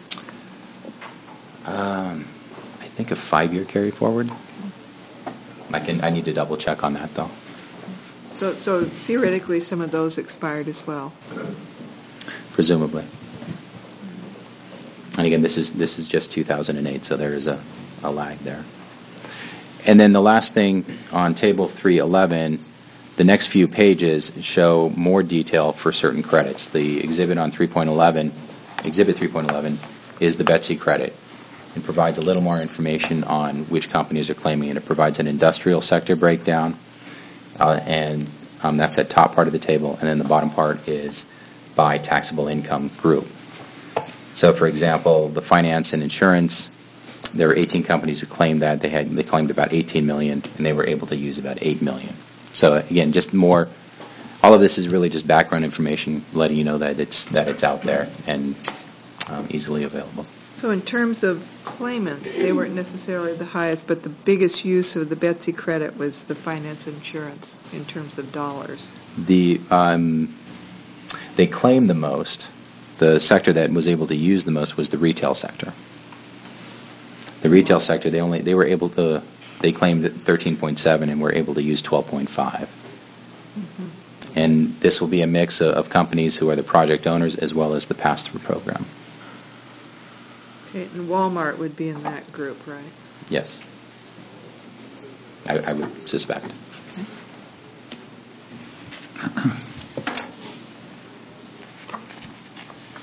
Um, I think a five-year carry forward. I can. I need to double check on that though. So, so theoretically, some of those expired as well. Presumably. And again, this is this is just two thousand eight, so there is a, a lag there. And then the last thing on table three eleven, the next few pages show more detail for certain credits. The exhibit on three point eleven, exhibit three point eleven, is the B E T S I credit. It provides a little more information on which companies are claiming it. It provides an industrial sector breakdown, uh, and um, that's at top part of the table. And then the bottom part is by taxable income group. So, for example, the finance and insurance, there were eighteen companies who claimed that. They had they claimed about eighteen million dollars, and they were able to use about eight million dollars. So, again, just more, all of this is really just background information letting you know that it's that it's out there and um, easily available. So in terms of claimants, they weren't necessarily the highest, but the biggest use of the B E T S I credit was the finance insurance in terms of dollars. The um, they claimed the most. The sector that was able to use the most was the retail sector. The retail sector, they only they were able to they claimed thirteen point seven and were able to use twelve point five. Mm-hmm. And this will be a mix of, of companies who are the project owners as well as the pass-through program. Okay, and Walmart would be in that group, right? Yes. I, I would suspect.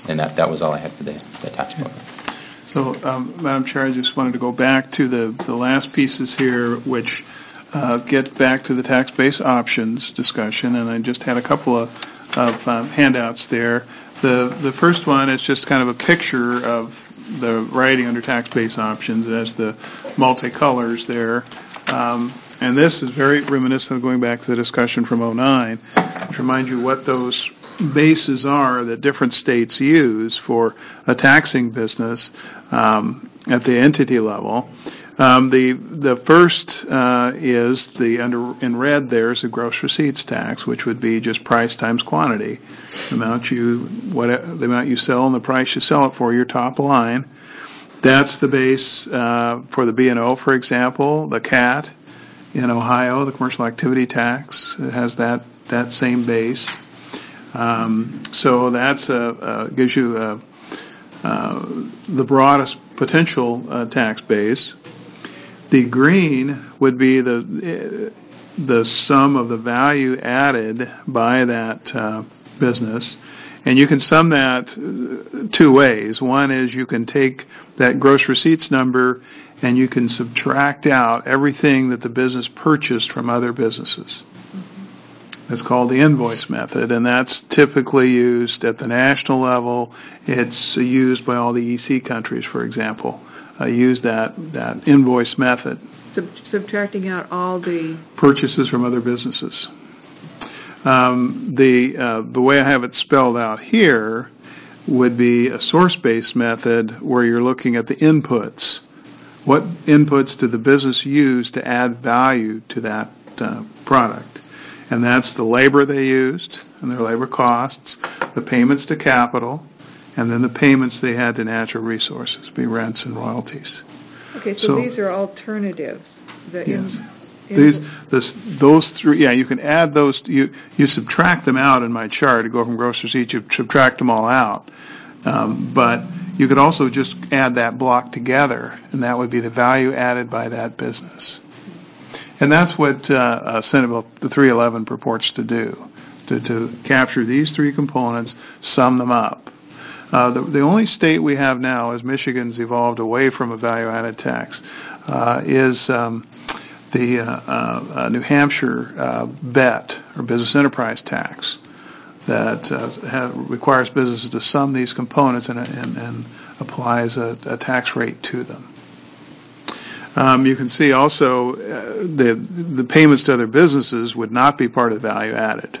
And that, that was all I had for the, the tax book. So, um, Madam Chair, I just wanted to go back to the, the last pieces here, which uh, get back to the tax base options discussion, and I just had a couple of, of um, handouts there. The, the first one is just kind of a picture of the writing under tax base options as the multicolors there. Um, and this is very reminiscent of going back to the discussion from oh nine, which reminds you what those bases are that different states use for a taxing business um, at the entity level. Um, the the first uh, is the under in red. There's a gross receipts tax, which would be just price times quantity, the amount you what the amount you sell and the price you sell it for, your top line. That's the base uh, for the B and O, for example. The C A T in Ohio, the commercial activity tax, it has that that same base. Um, so that's a, uh, gives you a, uh, the broadest potential uh, tax base. The green would be the the sum of the value added by that uh, business, and you can sum that two ways. One is you can take that gross receipts number and you can subtract out everything that the business purchased from other businesses. It's called the invoice method, and that's typically used at the national level. It's used by all the E C countries, for example. Uh, use that, that invoice method. Sub- subtracting out all the Purchases from other businesses. Um, the uh, the way I have it spelled out here would be a source-based method where you're looking at the inputs. What inputs did the business use to add value to that uh, product? And that's the labor they used and their labor costs, the payments to capital, and then the payments they had to natural resources, be rents and royalties. Okay, so, So- these are alternatives. The in- Yes. in- These, this, those three, yeah, you can add those, you, you subtract them out in my chart to go from gross receipts, you subtract them all out. Um, but you could also just add that block together, and that would be the value added by that business. And that's what uh, uh, Senate Bill the three eleven purports to do, to, to capture these three components, sum them up. Uh, the, the only state we have now, as Michigan's evolved away from a value-added tax, uh, is um, the uh, uh, uh, New Hampshire uh, B E T, or Business Enterprise Tax, that uh, have, requires businesses to sum these components and, and, and applies a, a tax rate to them. Um, you can see also uh, the the payments to other businesses would not be part of the value added.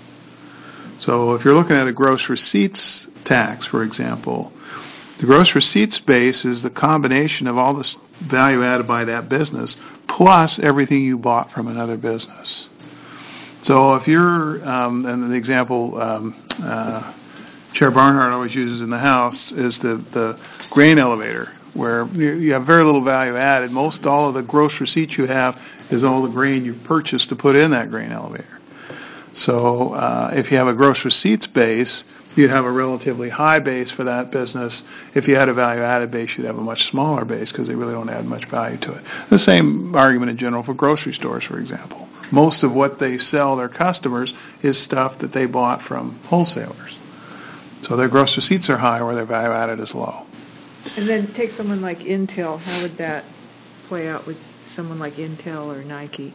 So if you're looking at a gross receipts tax, for example, the gross receipts base is the combination of all this value added by that business plus everything you bought from another business. So if you're, um, and the example um, uh, Chair Barnhart always uses in the House is the, the grain elevator, where you, you have very little value added. Most all of the gross receipts you have is all the grain you purchased to put in that grain elevator. So uh, if you have a gross receipts base, you'd have a relatively high base for that business. If you had a value-added base, you'd have a much smaller base because they really don't add much value to it. The same argument in general for grocery stores, for example. Most of what they sell their customers is stuff that they bought from wholesalers. So their gross receipts are high where their value-added is low. And then take someone like Intel. How would that play out with someone like Intel or Nike?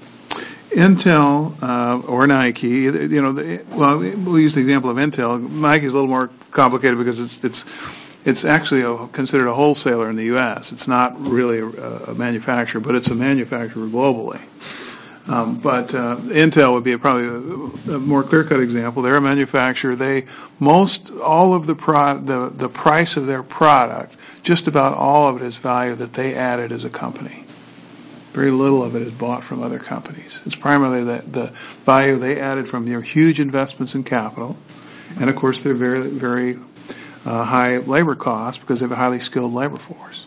Intel uh, or Nike, you know, the, well, we'll use the example of Intel. Nike is a little more complicated because it's it's it's actually a, considered a wholesaler in the U S. It's not really a, a manufacturer, but it's a manufacturer globally. Um, but uh, Intel would be a, probably a, a more clear-cut example. They're a manufacturer. They most all of the pro, the the price of their product, just about all of it is value that they added as a company. Very little of it is bought from other companies. It's primarily the, the value they added from their huge investments in capital, and of course their very very uh, high labor costs because they have a highly skilled labor force.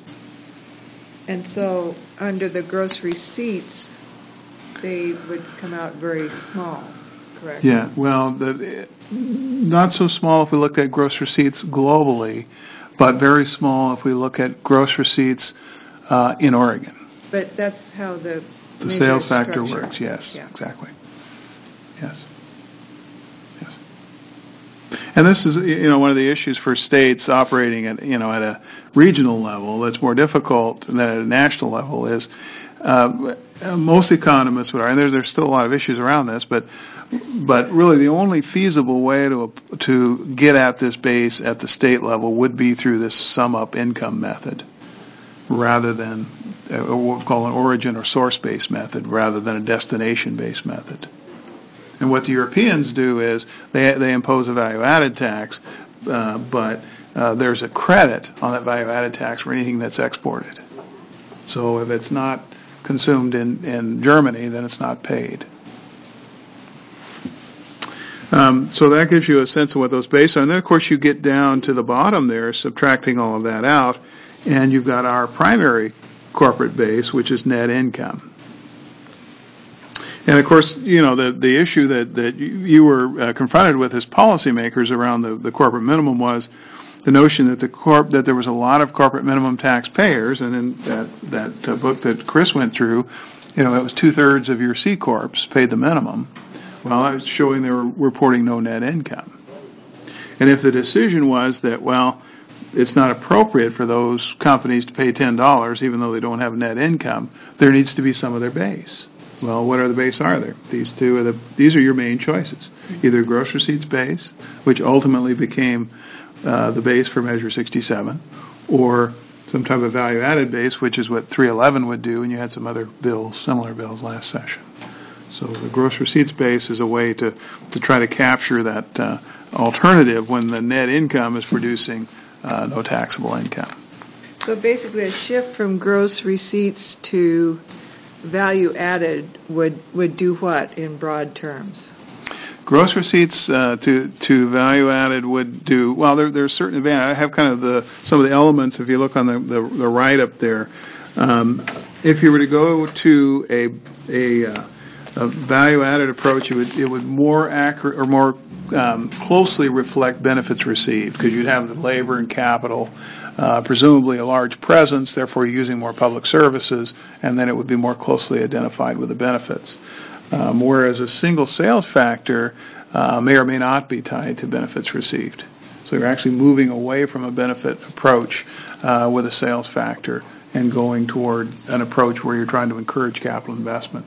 And so under the gross receipts, they would come out very small, correct? Yeah, well, the, not so small if we look at gross receipts globally, but very small if we look at gross receipts uh, in Oregon. But that's how the The maybe sales it's factor structured. works, yes, Yeah. exactly. Yes. Yes. And this is, you know, one of the issues for states operating at, you know, at a regional level that's more difficult than at a national level is, uh, most economists would argue, and there's, there's still a lot of issues around this, but, but really the only feasible way to, to get at this base at the state level would be through this sum up income method, rather than uh, what we call an origin or source-based method, rather than a destination-based method. And what the Europeans do is they they impose a value-added tax, uh, but uh, there's a credit on that value-added tax for anything that's exported. So if it's not consumed in, in Germany, then it's not paid. Um, so that gives you a sense of what those bases are. And then, of course, you get down to the bottom there, subtracting all of that out, and you've got our primary corporate base, which is net income. And of course, you know, the the issue that, that you were uh, confronted with as policymakers around the, the corporate minimum was the notion that the corp that there was a lot of corporate minimum taxpayers, and in that that uh, book that Chris went through, you know, it was two thirds of your C corps paid the minimum. Well, I was showing they were reporting no net income. And if the decision was that, well, it's not appropriate for those companies to pay ten dollars even though they don't have net income, there needs to be some of their base. Well, what are the base are there? These two are the, these are your main choices. Either gross receipts base, which ultimately became uh, the base for Measure sixty-seven, or some type of value-added base, which is what three eleven would do, and you had some other bills, similar bills last session. So the gross receipts base is a way to, to try to capture that uh, alternative when the net income is producing uh, no taxable income. So basically a shift from gross receipts to value added would, would do what in broad terms? Gross receipts uh, to to value added would do well. There there's certain advantages. I have kind of the some of the elements. If you look on the the, the right up there, um, if you were to go to a a, uh, a value added approach, it would it would more accurate or more um, closely reflect benefits received, because you'd have the labor and capital. Uh, presumably a large presence, therefore you're using more public services, and then it would be more closely identified with the benefits. Um, whereas a single sales factor uh, may or may not be tied to benefits received. So you're actually moving away from a benefit approach uh, with a sales factor and going toward an approach where you're trying to encourage capital investment.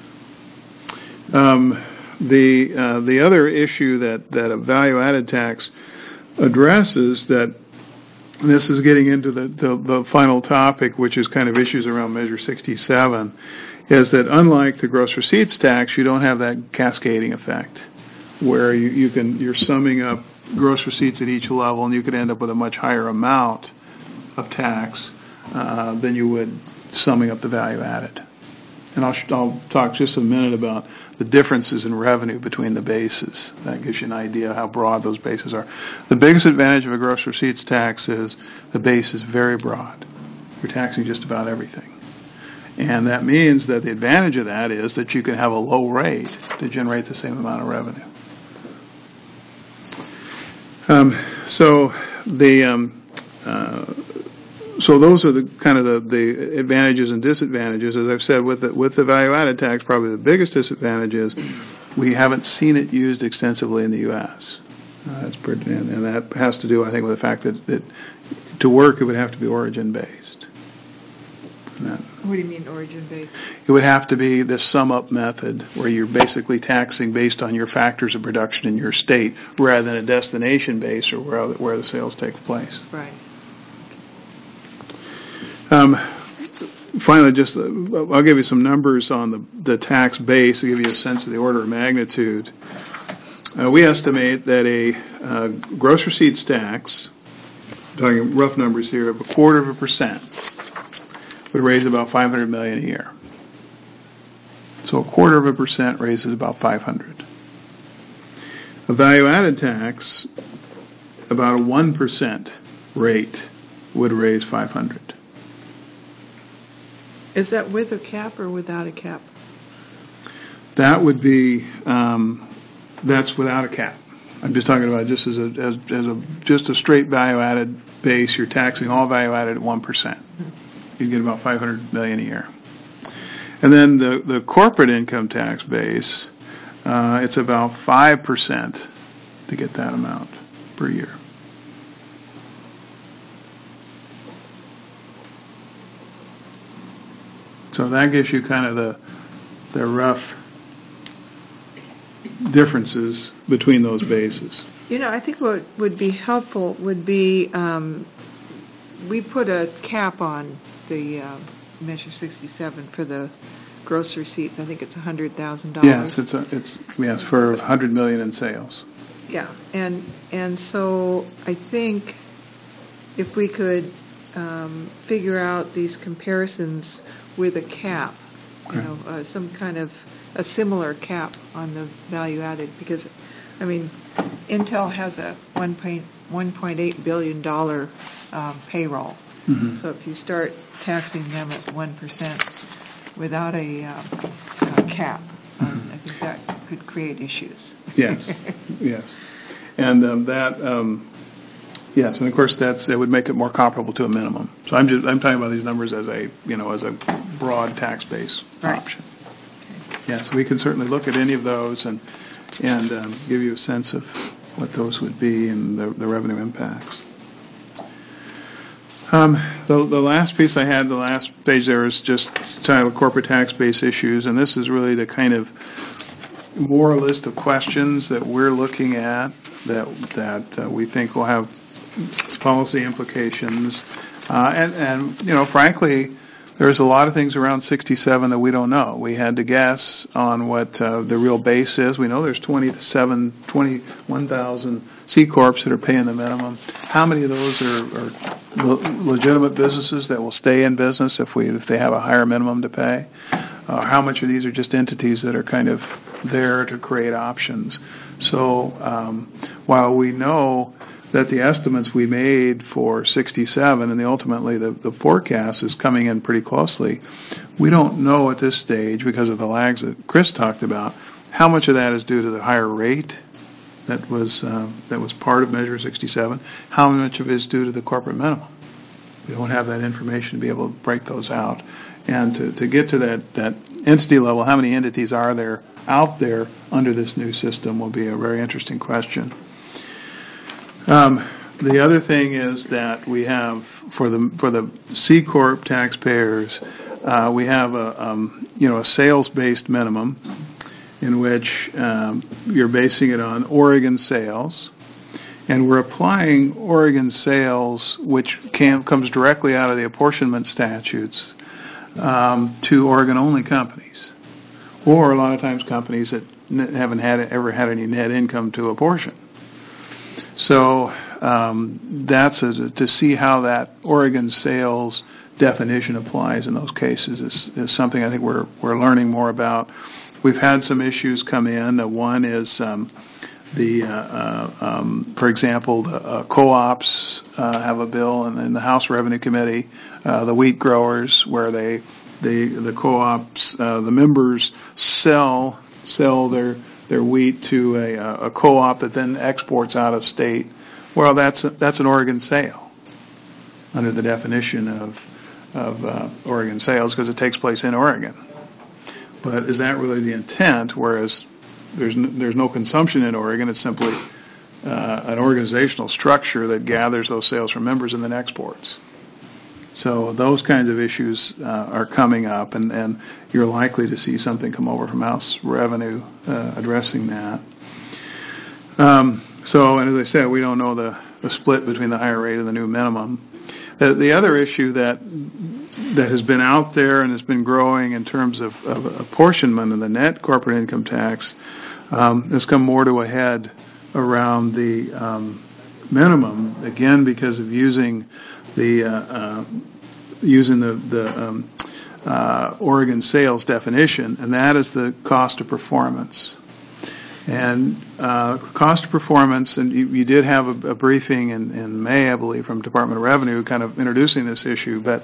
Um, the uh, the other issue that, that a value-added tax addresses, that this is getting into the, the, the final topic, which is kind of issues around Measure sixty-seven, is that unlike the gross receipts tax, you don't have that cascading effect where you, you can, you're summing up gross receipts at each level, and you could end up with a much higher amount of tax uh, than you would summing up the value added. And I'll, I'll talk just a minute about the differences in revenue between the bases. That gives you an idea how broad those bases are. The biggest advantage of a gross receipts tax is the base is very broad. You're taxing just about everything. And that means that the advantage of that is that you can have a low rate to generate the same amount of revenue. Um, so the um, uh, So those are the kind of the, the advantages and disadvantages. As I've said, with the, with the value-added tax, probably the biggest disadvantage is we haven't seen it used extensively in the U S Uh, that's pretty, and, and that has to do, I think, with the fact that, that to work it would have to be origin-based. That, What do you mean origin-based? it would have to be this sum-up method where you're basically taxing based on your factors of production in your state rather than a destination base or where, where the sales take place. Right. Um, finally, just uh, I'll give you some numbers on the, the tax base to give you a sense of the order of magnitude. Uh, we estimate that a uh, gross receipts tax, talking rough numbers here, of a quarter of a percent would raise about five hundred million dollars a year. So a quarter of a percent raises about five hundred. A value-added tax, about a one percent rate, would raise five hundred. Is that with a cap or without a cap? That would be, um, that's without a cap. I'm just talking about just as a, as, as a, just a straight value-added base. You're taxing all value-added at one percent. You get about five hundred million dollars a year. And then the, the corporate income tax base, uh, it's about five percent to get that amount. per year. So that gives you kind of the the rough differences between those bases. You know, I think what would be helpful would be, um, we put a cap on the uh, Measure sixty-seven for the gross receipts. I think it's one hundred thousand dollars. Yes, it's a, it's yes for one hundred million in sales. Yeah, and and so I think if we could um, figure out these comparisons with a cap, you Okay. know, uh, some kind of a similar cap on the value added, because, I mean, Intel has a one point eight billion dollars um, payroll. Mm-hmm. So if you start taxing them at one percent without a, uh, a cap, um, I think that could create issues. Yes, yes, and um, that um, yes, and of course that's it would make it more comparable to a minimum. So I'm just I'm talking about these numbers as a you know as a broad tax base Right. option. Yeah, so we can certainly look at any of those and and um, give you a sense of what those would be and the, the revenue impacts. Um, the, the last piece I had, the last page there is just titled corporate tax base issues, and this is really the kind of more list of questions that we're looking at that that uh, we think will have policy implications, uh, and and you know frankly. There's a lot of things around sixty-seven that we don't know. We had to guess on what uh, the real base is. We know there's twenty-seven, twenty-one thousand C Corps that are paying the minimum. How many of those are, are le- legitimate businesses that will stay in business if we if they have a higher minimum to pay? Uh, how much of these are just entities that are kind of there to create options? So um, while we know that the estimates we made for sixty-seven and the ultimately the, the forecast is coming in pretty closely, we don't know at this stage, because of the lags that Chris talked about, how much of that is due to the higher rate that was uh, that was part of Measure sixty-seven, how much of it is due to the corporate minimum. We don't have that information to be able to break those out. And to, to get to that, that entity level, how many entities are there out there under this new system will be a very interesting question. Um, the other thing is that we have for the for the C Corp taxpayers, uh, we have a um, you know a sales-based minimum, in which um, you're basing it on Oregon sales, and we're applying Oregon sales, which can, comes directly out of the apportionment statutes, um, to Oregon-only companies, or a lot of times companies that n- haven't had ever had any net income to apportion. So um, that's a, to see how that Oregon sales definition applies in those cases is, is something I think we're we're learning more about. We've had some issues come in. Uh, one is um, the, uh, uh, um, for example, the uh, co-ops uh, have a bill in, in the House Revenue Committee, uh, the wheat growers, where they the the co-ops uh, the members sell sell their their wheat to a, a co-op that then exports out of state. Well, that's a, that's an Oregon sale under the definition of of uh, Oregon sales because it takes place in Oregon. But is that really the intent? Whereas there's no, there's no consumption in Oregon. It's simply uh, an organizational structure that gathers those sales from members and then exports. So those kinds of issues uh, are coming up, and, and you're likely to see something come over from House Revenue uh, addressing that. Um, so, and as I said, we don't know the, the split between the higher rate and the new minimum. The, the other issue that that has been out there and has been growing in terms of, of apportionment of the net corporate income tax um, has come more to a head around the um, minimum, again because of using the uh, uh, using the the um, uh, Oregon sales definition, and that is the cost of performance. And uh, cost of performance, and you, you did have a, a briefing in, in May, I believe, from Department of Revenue, kind of introducing this issue. But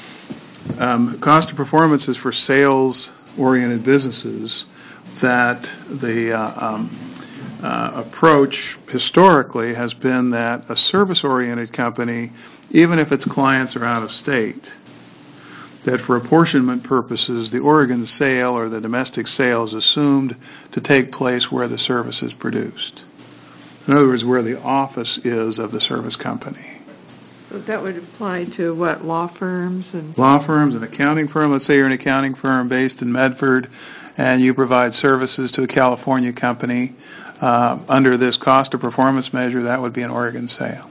um, cost of performance is for sales-oriented businesses that the uh, um, uh, approach historically has been that a service-oriented company, even if its clients are out of state, that for apportionment purposes, the Oregon sale or the domestic sale is assumed to take place where the service is produced. In other words, where the office is of the service company. So that would apply to what, law firms and? Law firms, an accounting firm. Let's say you're an accounting firm based in Medford, and you provide services to a California company. Uh, under this cost of performance measure, that would be an Oregon sale.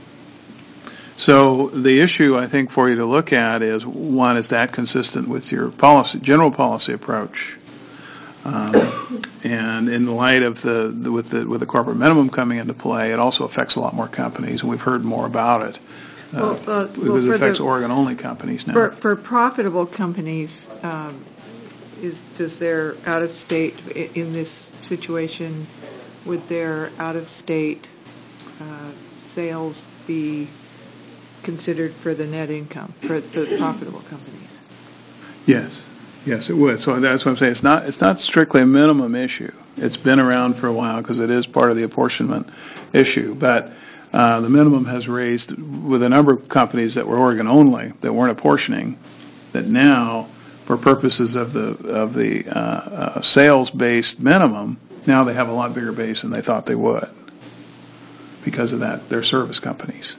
So the issue, I think, for you to look at is, one, is that consistent with your policy, general policy approach? Um, and in the light of the, the with the with the corporate minimum coming into play, it also affects a lot more companies, and we've heard more about it. Uh, Well, uh, well, because it for affects the- Oregon-only companies now. For, for profitable companies, um, is, does their out-of-state, i- in this situation, would their out-of-state uh, sales be considered for the net income, for the profitable companies? Yes, yes, it would. So that's what I'm saying. It's not it's not strictly a minimum issue. It's been around for a while because it is part of the apportionment issue. But uh, the minimum has raised with a number of companies that were Oregon only, that weren't apportioning, that now, for purposes of the of the uh, uh, sales-based minimum, now they have a lot bigger base than they thought they would because of that. They're service companies.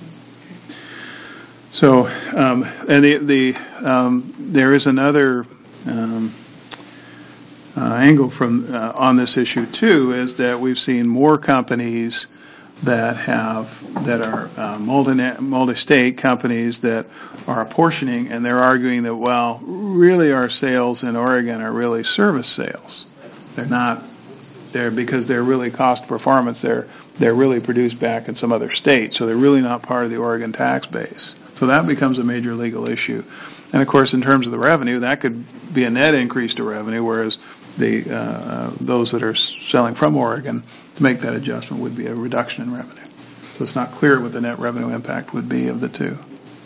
So, um, and the, the um, there is another um, uh, angle from uh, on this issue too, is that we've seen more companies that have that are uh, multi multi-state companies that are apportioning, and they're arguing that, well, really our sales in Oregon are really service sales. They're not. They're because they're really cost performance. They're they're really produced back in some other state, so they're really not part of the Oregon tax base. So that becomes a major legal issue. And of course, in terms of the revenue, that could be a net increase to revenue, whereas the uh, those that are selling from Oregon, to make that adjustment would be a reduction in revenue. So it's not clear what the net revenue impact would be of the two.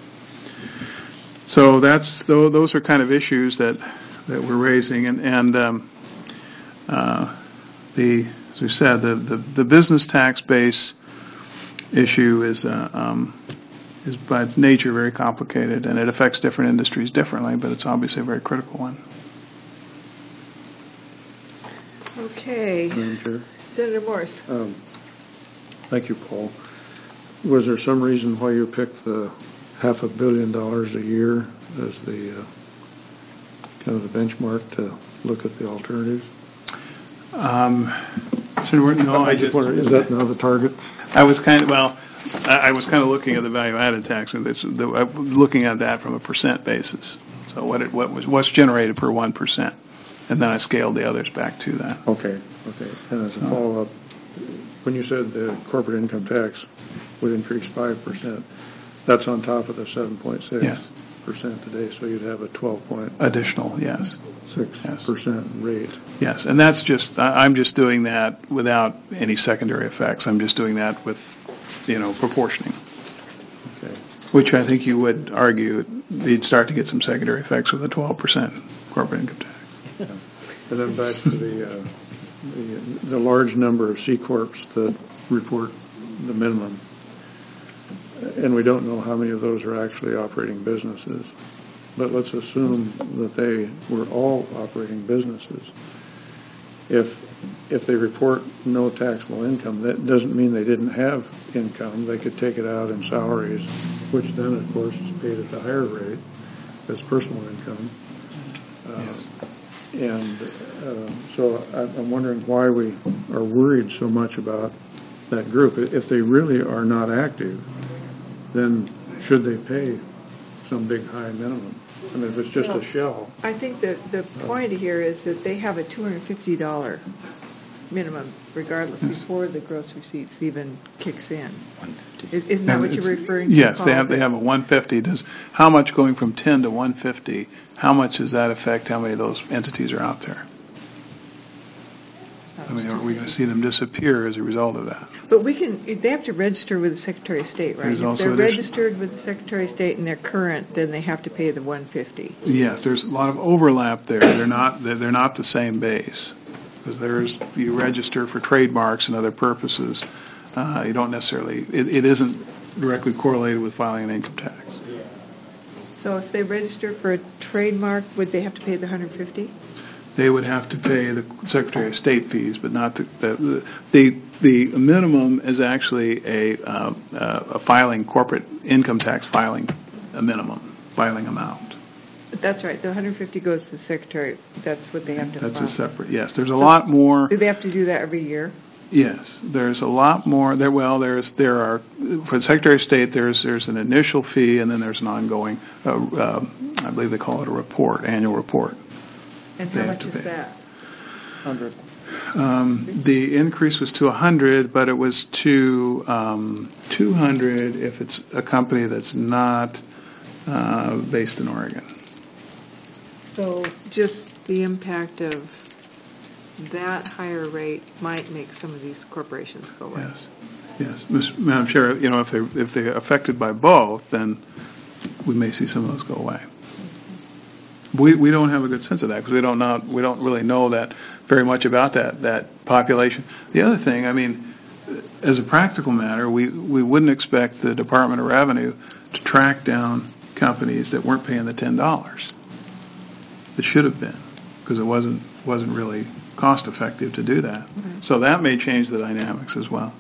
So that's those are kind of issues that that we're raising, and and um, uh, the as we said, the, the the business tax base issue is. Uh, um, is by its nature very complicated, and it affects different industries differently, but it's obviously a very critical one. Okay. Madam Chair. Senator Morse. Um, Thank you, Paul. Was there some reason why you picked the half a billion dollars a year as the uh, kind of the benchmark to look at the alternatives? Um, so we're, no, I, I just wonder, is that now the target? I was kind of, well, I, I was kind of looking at the value-added tax, and this, the, uh, looking at that from a percent basis. So what it, what was what's generated per one percent, and then I scaled the others back to that. Okay, okay. And as a follow-up, when you said the corporate income tax would increase five percent, that's on top of the seven point six Yes. percent today, so you'd have a twelve point Additional, yes, six percent rate. yes, and that's just I, I'm just doing that without any secondary effects. I'm just doing that with, you know, proportioning. Okay. Which I think you would argue you'd start to get some secondary effects with a twelve percent corporate income tax. Yeah. And then back to the, uh, the the large number of C corps that report the minimum, and we don't know how many of those are actually operating businesses. But let's assume that they were all operating businesses. If if they report no taxable income, that doesn't mean they didn't have income. They could take it out in salaries, which then, of course, is paid at the higher rate as personal income. Uh, Yes. And uh, so I- I'm wondering why we are worried so much about that group. If they really are not active, then should they pay some big high minimum? I mean, if it's just Well, a shell. I think that the point here is that they have a two hundred fifty dollars minimum regardless Yes. before the gross receipts even kicks in. one fifty. Is- Isn't that And what you're it's- referring to? Yes, they Paul? have, they have a one fifty. Does, how much going from ten to one fifty, how much does that affect how many of those entities are out there? I mean, are we going to see them disappear as a result of that? But we can, they have to register with the Secretary of State, right? There's If also they're addition- registered with the Secretary of State and they're current, then they have to pay the one fifty. Yes, there's a lot of overlap there. They're not, they're they're not the same base. Because there's, you register for trademarks and other purposes. Uh, you don't necessarily, it, it isn't directly correlated with filing an income tax. So if they register for a trademark, would they have to pay the one hundred fifty? they would have to pay the Secretary of State fees, but not the the the, the minimum is actually a uh, uh, a filing corporate income tax filing a minimum filing amount. That's right, the one hundred fifty goes to the secretary, that's what they have to file. That's a separate. Yes, there's a lot more. Do they have to do that every year? Yes, there's a lot more. There, well, there's there are for the Secretary of State. There's there's an initial fee, and then there's an ongoing. Uh, uh, I believe they call it a report, annual report. And They how have much to is pay. that? Hundred. Um, the increase was to one hundred, but it was to um, two hundred if it's a company that's not uh, based in Oregon. So just the impact of that higher rate might make some of these corporations go away. Yes, yes, Miz Madam Chair. You know, if they if they're affected by both, then we may see some of those go away. We we don't have a good sense of that because we don't know we don't really know that very much about that that population. The other thing, I mean, as a practical matter, we we wouldn't expect the Department of Revenue to track down companies that weren't paying the ten dollars. It should have been because it wasn't wasn't really cost effective to do that. Right. So that may change the dynamics as well.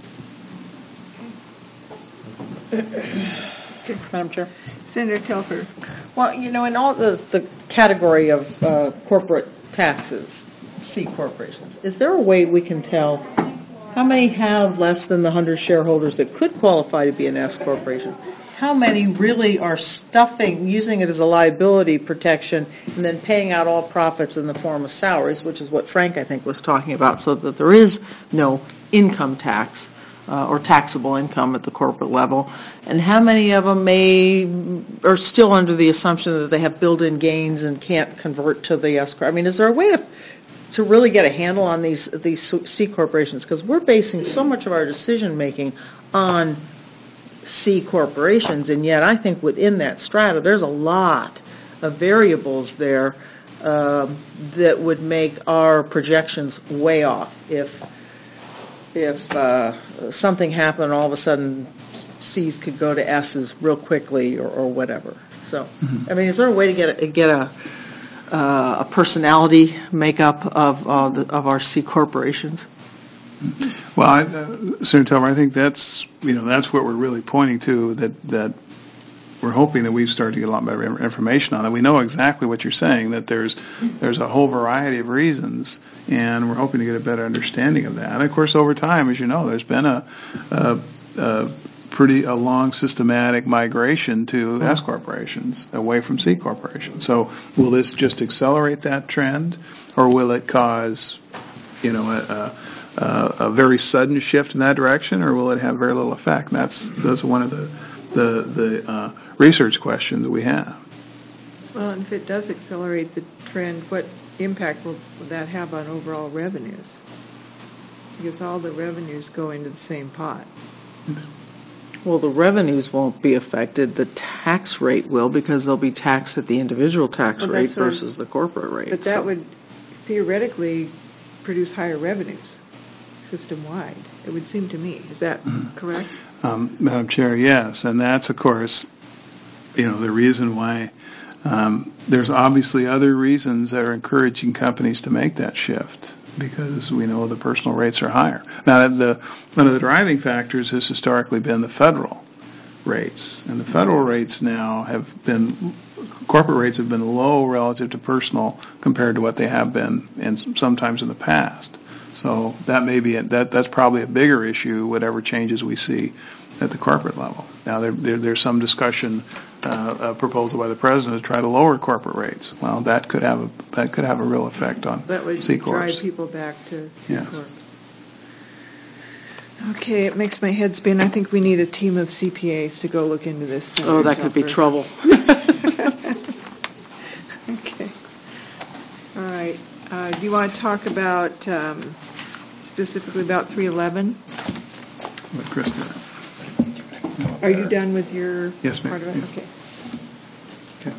Madam Chair? Senator Telfer. Well, you know, in all the, the category of uh, corporate taxes, C corporations, is there a way we can tell how many have less than the one hundred shareholders that could qualify to be an S corporation? How many really are stuffing, using it as a liability protection, and then paying out all profits in the form of salaries, which is what Frank, I think, was talking about, so that there is no income tax uh, or taxable income at the corporate level? And how many of them may are still under the assumption that they have built-in gains and can't convert to the S corp? I mean, is there a way to to really get a handle on these these C corporations? Because we're basing so much of our decision making on C corporations, and yet I think within that strata there's a lot of variables there um, that would make our projections way off if if uh, something happened and all of a sudden C's could go to S's real quickly or, or whatever. So, mm-hmm. I mean, is there a way to get a, get a uh, a personality makeup of uh, the, of our C corporations? Well, I, uh, Senator Telfer, I think that's you know that's what we're really pointing to. That that we're hoping that we've started to get a lot better information on it. We know exactly what you're saying. That there's there's a whole variety of reasons, and we're hoping to get a better understanding of that. And of course, over time, as you know, there's been a, a, a pretty a long systematic migration to S corporations away from C corporations. So, will this just accelerate that trend, or will it cause you know a, a Uh, a very sudden shift in that direction, or will it have very little effect? And that's that's one of the the, the uh, research questions that we have. Well, and if it does accelerate the trend, what impact will, will that have on overall revenues? Because all the revenues go into the same pot. Well, the revenues won't be affected. The tax rate will, because they'll be taxed at the individual tax well, rate versus the corporate rate. But that so. would theoretically produce higher revenues system-wide, it would seem to me. Is that correct? Um, Madam Chair, yes. And that's, of course, you know, the reason why um, there's obviously other reasons that are encouraging companies to make that shift, because we know the personal rates are higher. Now, the one of the driving factors has historically been the federal rates. And the federal rates now have been, corporate rates have been low relative to personal compared to what they have been in, sometimes in the past. So that may be a, that that's probably a bigger issue, whatever changes we see at the corporate level. Now there, there there's some discussion, uh, a proposal by the president to try to lower corporate rates. Well, that could have a that could have a real effect on that would C corps. drive people back to C yes. corps. Okay, it makes my head spin. I think we need a team of C P As to go look into this. Oh, that could be trouble. Okay. All right. Uh, do you want to talk about um, specifically about three eleven? What Krista? Are you done with your yes, ma'am. part of it? Yes. Okay. Okay.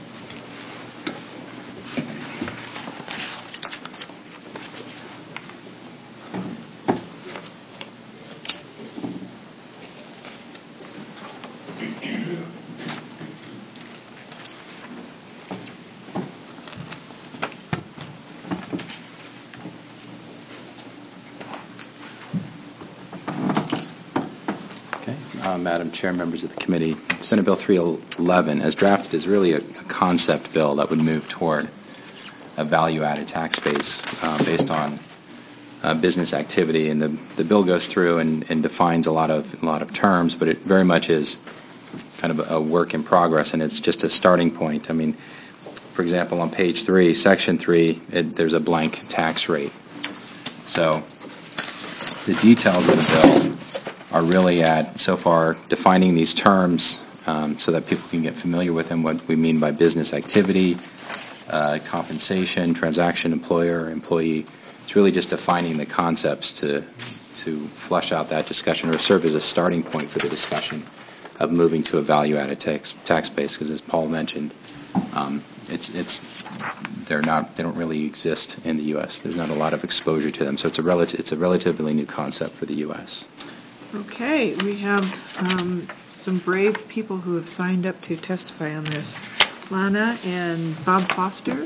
uh, Madam Chair, members of the committee. Senate Bill three eleven, as drafted, is really a, a concept bill that would move toward a value-added tax base uh, based on uh, business activity. And the, the bill goes through and, and defines a lot of a lot of terms, but it very much is kind of a, a work in progress, and it's just a starting point. I mean, for example, on page three, section three, it, there's a blank tax rate. So the details of the bill are really at, so far, defining these terms um, so that people can get familiar with them, what we mean by business activity, uh, compensation, transaction, employer, employee. It's really just defining the concepts to to flush out that discussion or serve as a starting point for the discussion of moving to a value-added tax tax base. Because as Paul mentioned, um, it's it's they're not they don't really exist in the U S. There's not a lot of exposure to them, so it's a relative it's a relatively new concept for the U S. Okay, we have um, some brave people who have signed up to testify on this. Lana and Bob Foster.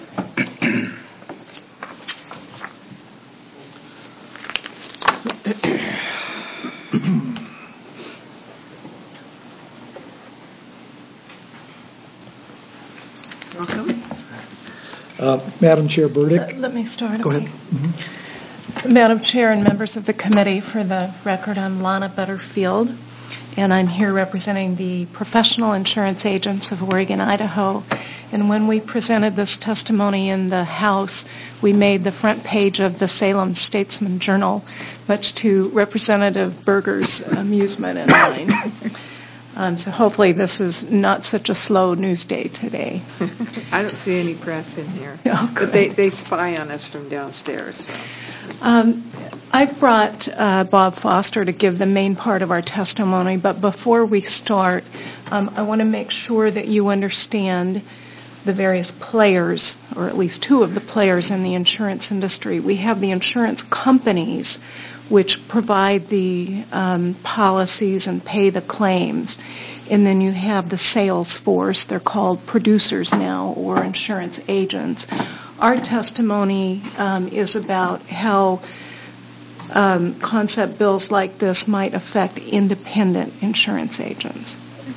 Welcome. Uh, Madam Chair Burdick. Let, let me start. Go okay. ahead. Mm-hmm. Madam Chair and members of the committee, for the record, I'm Lana Butterfield, and I'm here representing the professional insurance agents of Oregon, Idaho. And when we presented this testimony in the House, we made the front page of the Salem Statesman Journal, much to Representative Berger's amusement and mine. Um, so hopefully this is not such a slow news day today. I don't see any press in here, Oh, but they, they spy on us from downstairs. So. Um, I brought uh, Bob Foster to give the main part of our testimony, but before we start, um, I want to make sure that you understand the various players, or at least two of the players in the insurance industry. We have the insurance companies, which provide the um, policies and pay the claims. And then you have the sales force. They're called producers now, or insurance agents. Our testimony um, is about how um, concept bills like this might affect independent insurance agents.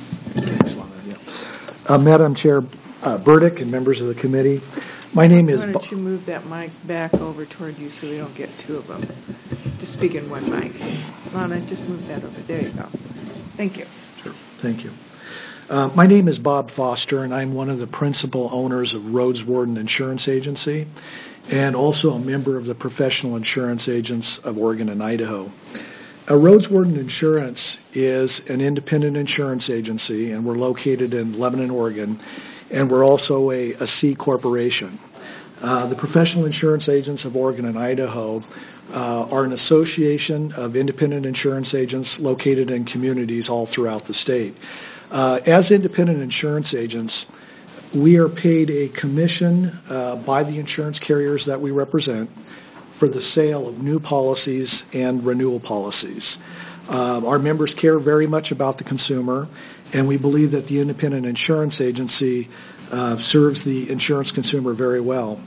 Uh, Madam Chair uh, Burdick and members of the committee, my name is... Why don't you move that mic back over toward you so we don't get two of them? Just speak in one mic. Lana, just move that over. There you go. Thank you. Sure. Thank you. Uh, my name is Bob Foster, and I'm one of the principal owners of Rhodes Warden Insurance Agency, and also a member of the Professional Insurance Agents of Oregon and Idaho. Uh, Rhodes Warden Insurance is an independent insurance agency, and we're located in Lebanon, Oregon, and we're also a, a C corporation. Uh, the Professional Insurance Agents of Oregon and Idaho uh, are an association of independent insurance agents located in communities all throughout the state. Uh, as independent insurance agents, we are paid a commission uh, by the insurance carriers that we represent for the sale of new policies and renewal policies. Uh, our members care very much about the consumer, and we believe that the independent insurance agency uh, serves the insurance consumer very well.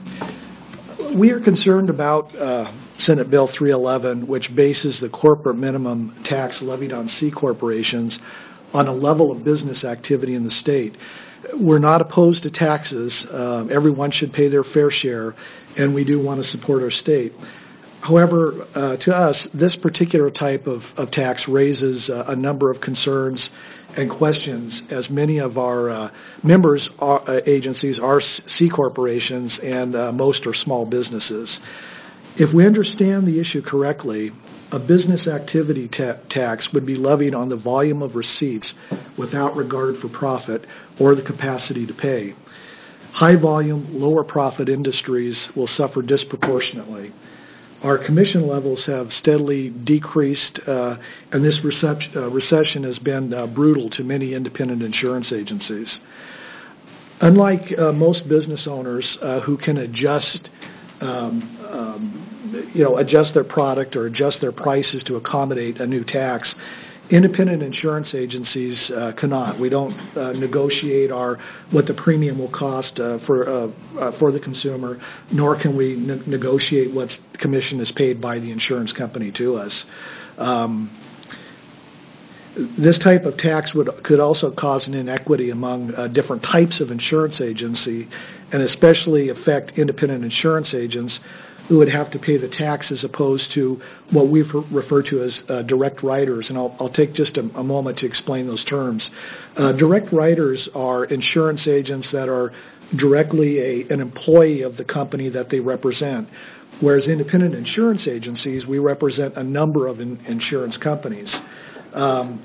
We are concerned about uh, Senate Bill three eleven, which bases the corporate minimum tax levied on C corporations on a level of business activity in the state. We're not opposed to taxes. Uh, everyone should pay their fair share, and we do want to support our state. However, uh, to us, this particular type of, of tax raises uh, a number of concerns and questions, as many of our uh, members are, uh, agencies are C corporations, and uh, most are small businesses. If we understand the issue correctly, a business activity ta- tax would be levied on the volume of receipts without regard for profit or the capacity to pay. High volume, lower profit industries will suffer disproportionately. Our commission levels have steadily decreased, uh, and this recep- uh, recession has been uh, brutal to many independent insurance agencies. Unlike uh, most business owners uh, who can adjust um, um, you know, adjust their product or adjust their prices to accommodate a new tax, independent insurance agencies uh, cannot. We don't uh, negotiate our what the premium will cost uh, for uh, uh, for the consumer, nor can we ne- negotiate what commission is paid by the insurance company to us. Um, This type of tax would could also cause an inequity among uh, different types of insurance agency, and especially affect independent insurance agents who would have to pay the tax as opposed to what we refer to as uh, direct writers. And I'll, I'll take just a, a moment to explain those terms. Uh, direct writers are insurance agents that are directly a, an employee of the company that they represent, whereas independent insurance agencies, we represent a number of in, insurance companies. Um,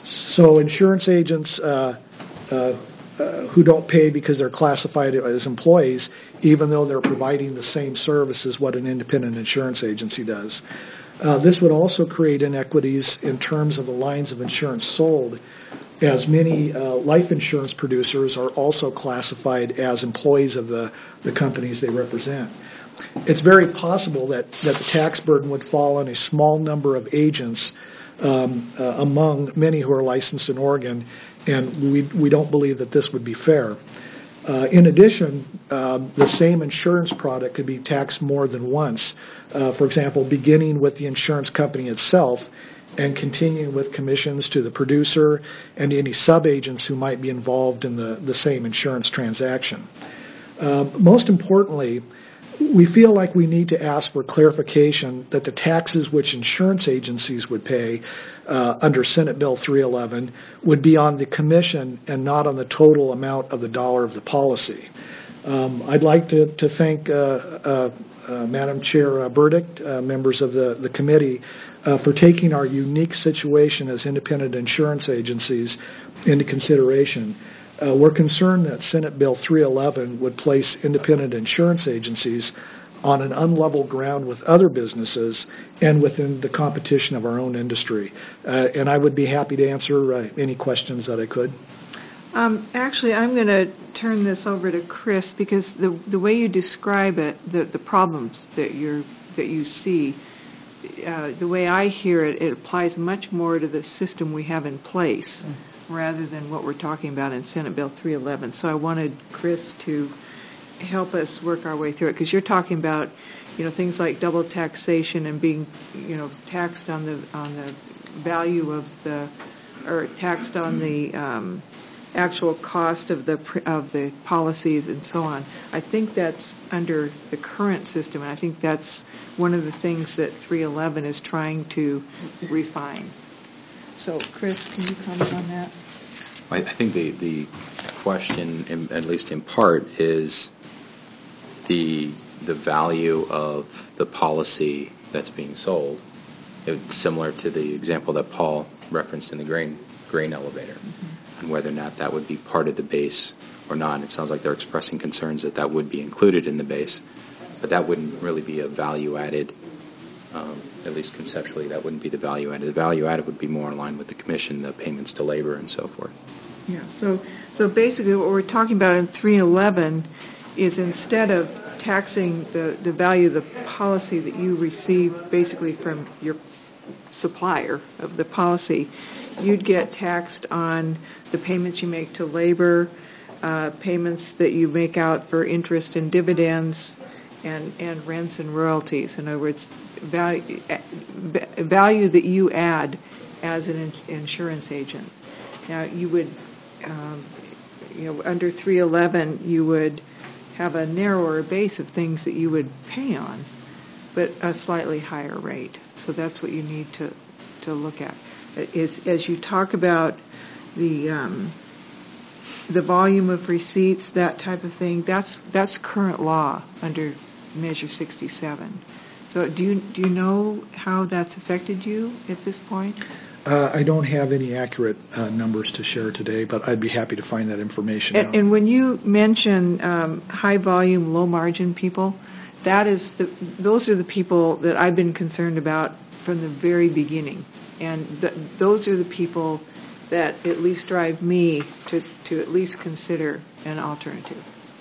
so insurance agents uh, uh, uh, who don't pay because they're classified as employees, even though they're providing the same service as what an independent insurance agency does. Uh, this would also create inequities in terms of the lines of insurance sold, as many uh, life insurance producers are also classified as employees of the, the companies they represent. It's very possible that, that the tax burden would fall on a small number of agents um, uh, among many who are licensed in Oregon, and we, we don't believe that this would be fair. Uh, in addition, um, the same insurance product could be taxed more than once. Uh, for example, beginning with the insurance company itself and continuing with commissions to the producer and any sub-agents who might be involved in the, the same insurance transaction. Uh, most importantly, we feel like we need to ask for clarification that the taxes which insurance agencies would pay uh, under Senate Bill three eleven would be on the commission and not on the total amount of the dollar of the policy. Um, I'd like to, to thank uh, uh, uh, Madam Chair uh, Burdick, uh, members of the, the committee, uh, for taking our unique situation as independent insurance agencies into consideration. Uh, we're concerned that Senate Bill three eleven would place independent insurance agencies on an unlevel ground with other businesses and within the competition of our own industry. Uh, and I would be happy to answer uh, any questions that I could. Um, actually, I'm going to turn this over to Chris, because the the way you describe it, the, the problems that you're that you see, uh, the way I hear it, it applies much more to the system we have in place mm. rather than what we're talking about in Senate Bill three eleven. So I wanted Chris to help us work our way through it, because you're talking about, you know, things like double taxation and being, you know, taxed on the on the value of the, or taxed on the um, actual cost of the of the policies and so on. I think that's under the current system, and I think that's one of the things that three eleven is trying to refine. So, Chris, can you comment on that? I think the the question, in, at least in part, is the the value of the policy that's being sold. It's similar to the example that Paul referenced in the grain grain elevator, mm-hmm. and whether or not that would be part of the base or not. It sounds like they're expressing concerns that that would be included in the base, but that wouldn't really be a value added. Um, at least conceptually, that wouldn't be the value added. The value added would be more in line with the commission, the payments to labor, and so forth. Yeah. So, so basically, what we're talking about in three eleven is, instead of taxing the, the value of the policy that you receive basically from your supplier of the policy, you'd get taxed on the payments you make to labor, uh, payments that you make out for interest and dividends, and, and rents and royalties. In other words, value, value that you add as an insurance agent. Now, you would, um, you know, under three eleven, you would have a narrower base of things that you would pay on, but a slightly higher rate. So that's what you need to, to look at. Is, as you talk about the um, the volume of receipts, that type of thing, that's that's current law under Measure sixty-seven. So do you do you know how that's affected you at this point? Uh, I don't have any accurate uh, numbers to share today, but I'd be happy to find that information and, out. And when you mention um, high volume, low margin people, that is the, those are the people that I've been concerned about from the very beginning. And th- those are the people that at least drive me to, to at least consider an alternative.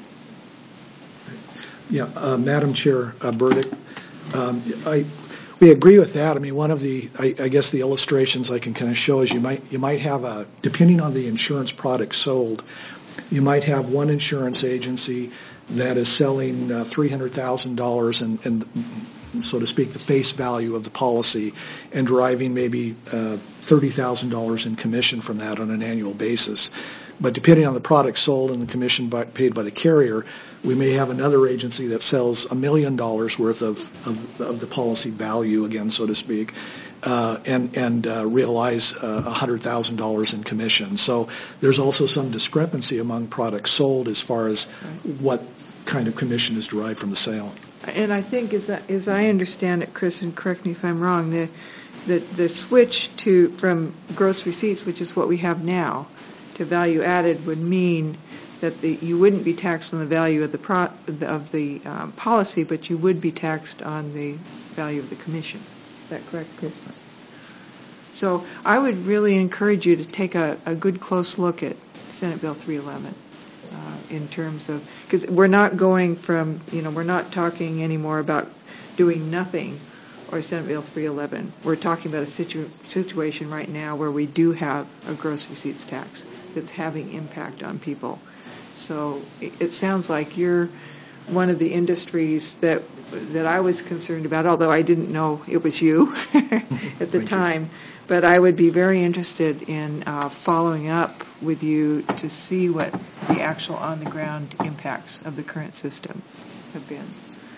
Yeah, uh, Madam Chair uh, Burdick, um, I we agree with that. I mean, one of the I, I guess the illustrations I can kind of show is you might you might have a, depending on the insurance product sold, you might have one insurance agency that is selling uh, three hundred thousand dollars in, in, so to speak, the face value of the policy, and deriving maybe uh, thirty thousand dollars in commission from that on an annual basis. But depending on the product sold and the commission by, paid by the carrier, we may have another agency that sells a million dollars worth of, of, of the policy value, again, so to speak, uh, and, and uh, realize uh, one hundred thousand dollars in commission. So there's also some discrepancy among products sold as far as what kind of commission is derived from the sale. And I think, as I, as I understand it, Chris, and correct me if I'm wrong, the, the, the switch to from gross receipts, which is what we have now, to value added would mean that the, you wouldn't be taxed on the value of the pro, of the um, policy, but you would be taxed on the value of the commission. Is that correct, Chris? So I would really encourage you to take a, a good close look at Senate Bill three eleven uh, in terms of, because we're not going from, you know, we're not talking anymore about doing nothing or Senate Bill three eleven. We're talking about a situ- situation right now where we do have a gross receipts tax that's having impact on people. So it, it sounds like you're one of the industries that that I was concerned about, although I didn't know it was you at the time. You. But I would be very interested in uh, following up with you to see what the actual on-the-ground impacts of the current system have been.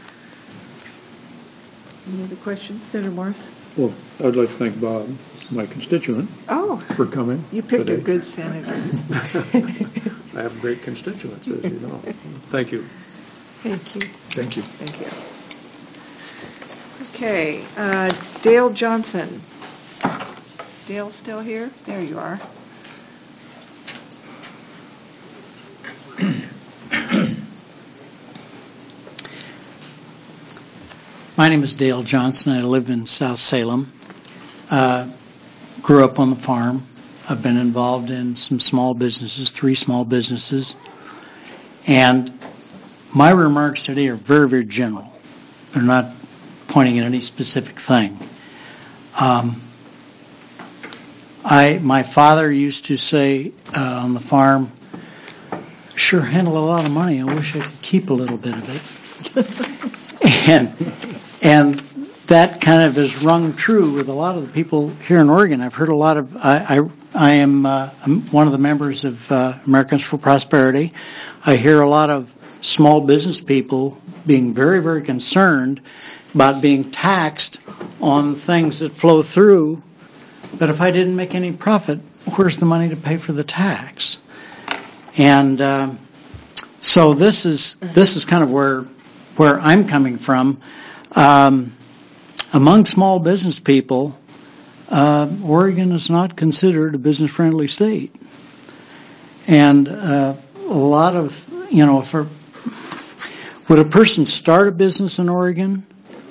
Any other questions? Senator Morris? Well, I would like to thank Bob, my constituent, oh, for coming. You picked today. a good senator. I have great constituents, as you know. Thank you. Thank you. Thank you. Thank you. Okay, uh, Dale Johnson. Dale still here? There you are. My name is Dale Johnson. I live in South Salem. Uh, grew up on the farm. I've been involved in some small businesses, three small businesses. And my remarks today are very, very general. They're not pointing at any specific thing. Um, I, my father used to say uh, on the farm, sure handle a lot of money. I wish I could keep a little bit of it. and and that kind of has rung true with a lot of the people here in Oregon. I've heard a lot of, I, I, I am uh, I'm one of the members of uh, Americans for Prosperity. I hear a lot of small business people being very, very concerned about being taxed on things that flow through. But if I didn't make any profit, where's the money to pay for the tax? And um, so this is this is kind of where where I'm coming from. Um, among small business people, uh, Oregon is not considered a business-friendly state, and uh, a lot of you know, for would a person start a business in Oregon?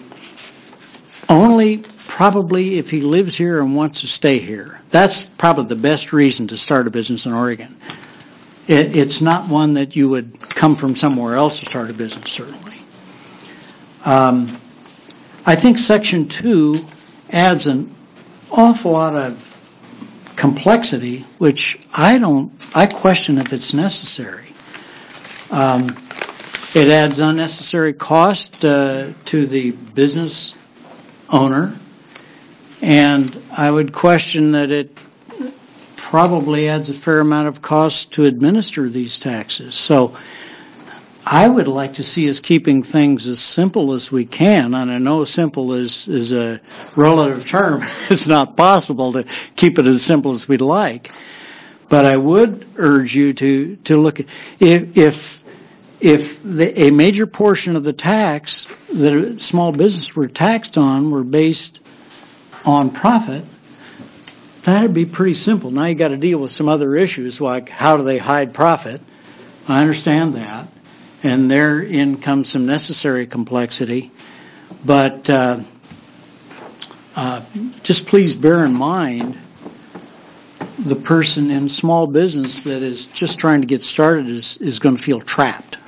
Only probably if he lives here and wants to stay here. That's probably the best reason to start a business in Oregon. It, it's not one that you would come from somewhere else to start a business, certainly. Um, I think Section two adds an awful lot of complexity, which I don't, I question if it's necessary. Um, it adds unnecessary cost uh, to the business owner, and I would question that it probably adds a fair amount of cost to administer these taxes. So I would like to see us keeping things as simple as we can, and I know simple is, is a relative term. It's not possible to keep it as simple as we'd like. But I would urge you to, to look at, if, if, if the, a major portion of the tax that small businesses were taxed on were based on profit, that'd be pretty simple. Now you got to deal with some other issues like how do they hide profit. I understand that. And therein comes some necessary complexity. But uh, uh, just please bear in mind the person in small business that is just trying to get started is, is going to feel trapped.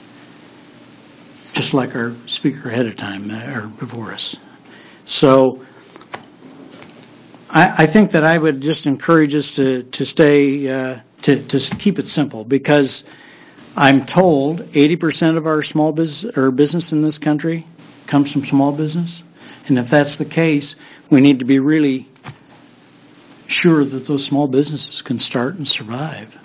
Just like our speaker ahead of time, uh, or before us. So I, I think that I would just encourage us to, to stay, uh, to, to keep it simple, because I'm told eighty percent of our small business or business in this country comes from small business. And if that's the case, we need to be really sure that those small businesses can start and survive.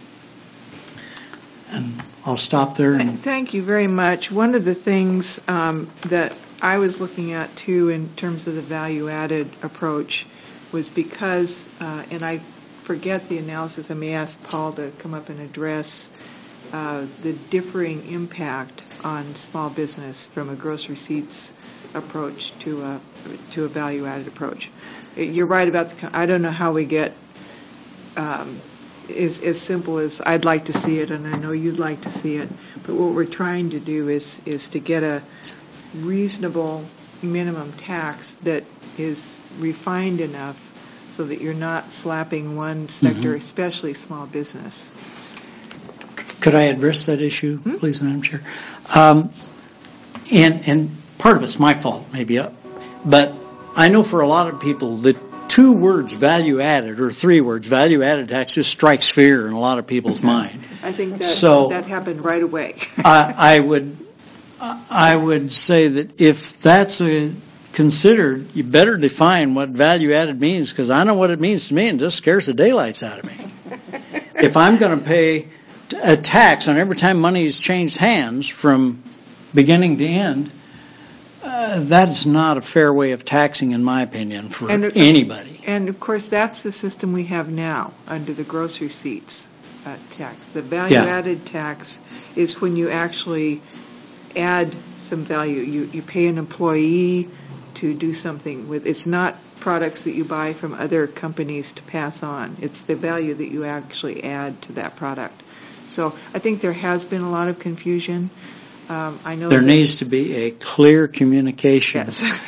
And I'll stop there. And thank you very much. One of the things um, that I was looking at too in terms of the value-added approach was because, uh, and I forget the analysis, I may ask Paul to come up and address uh, the differing impact on small business from a gross receipts approach to a to a value-added approach. You're right about the. I don't know how we get um, is as simple as I'd like to see it, and I know you'd like to see it. But what we're trying to do is is to get a reasonable minimum tax that is refined enough so that you're not slapping one sector, mm-hmm. especially small business. Could I address that issue, hmm? please, Madam Chair? Um, and and part of it's my fault, maybe, but I know for a lot of people the two words value added or three words value added tax just strikes fear in a lot of people's mind. I think that so, that happened right away. I, I would I would say that if that's a considered, you better define what value added means, because I know what it means to me and it just scares the daylights out of me. If I'm going to pay a tax on every time money is changed hands from beginning to end, uh, that's not a fair way of taxing, in my opinion, for and, anybody. And of course, that's the system we have now under the gross receipts uh, tax. The value-added yeah. tax is when you actually add some value. You you pay an employee to do something with. It's not products that you buy from other companies to pass on. It's the value that you actually add to that product. So I think there has been a lot of confusion. Um, I know there that needs to be a clear communication.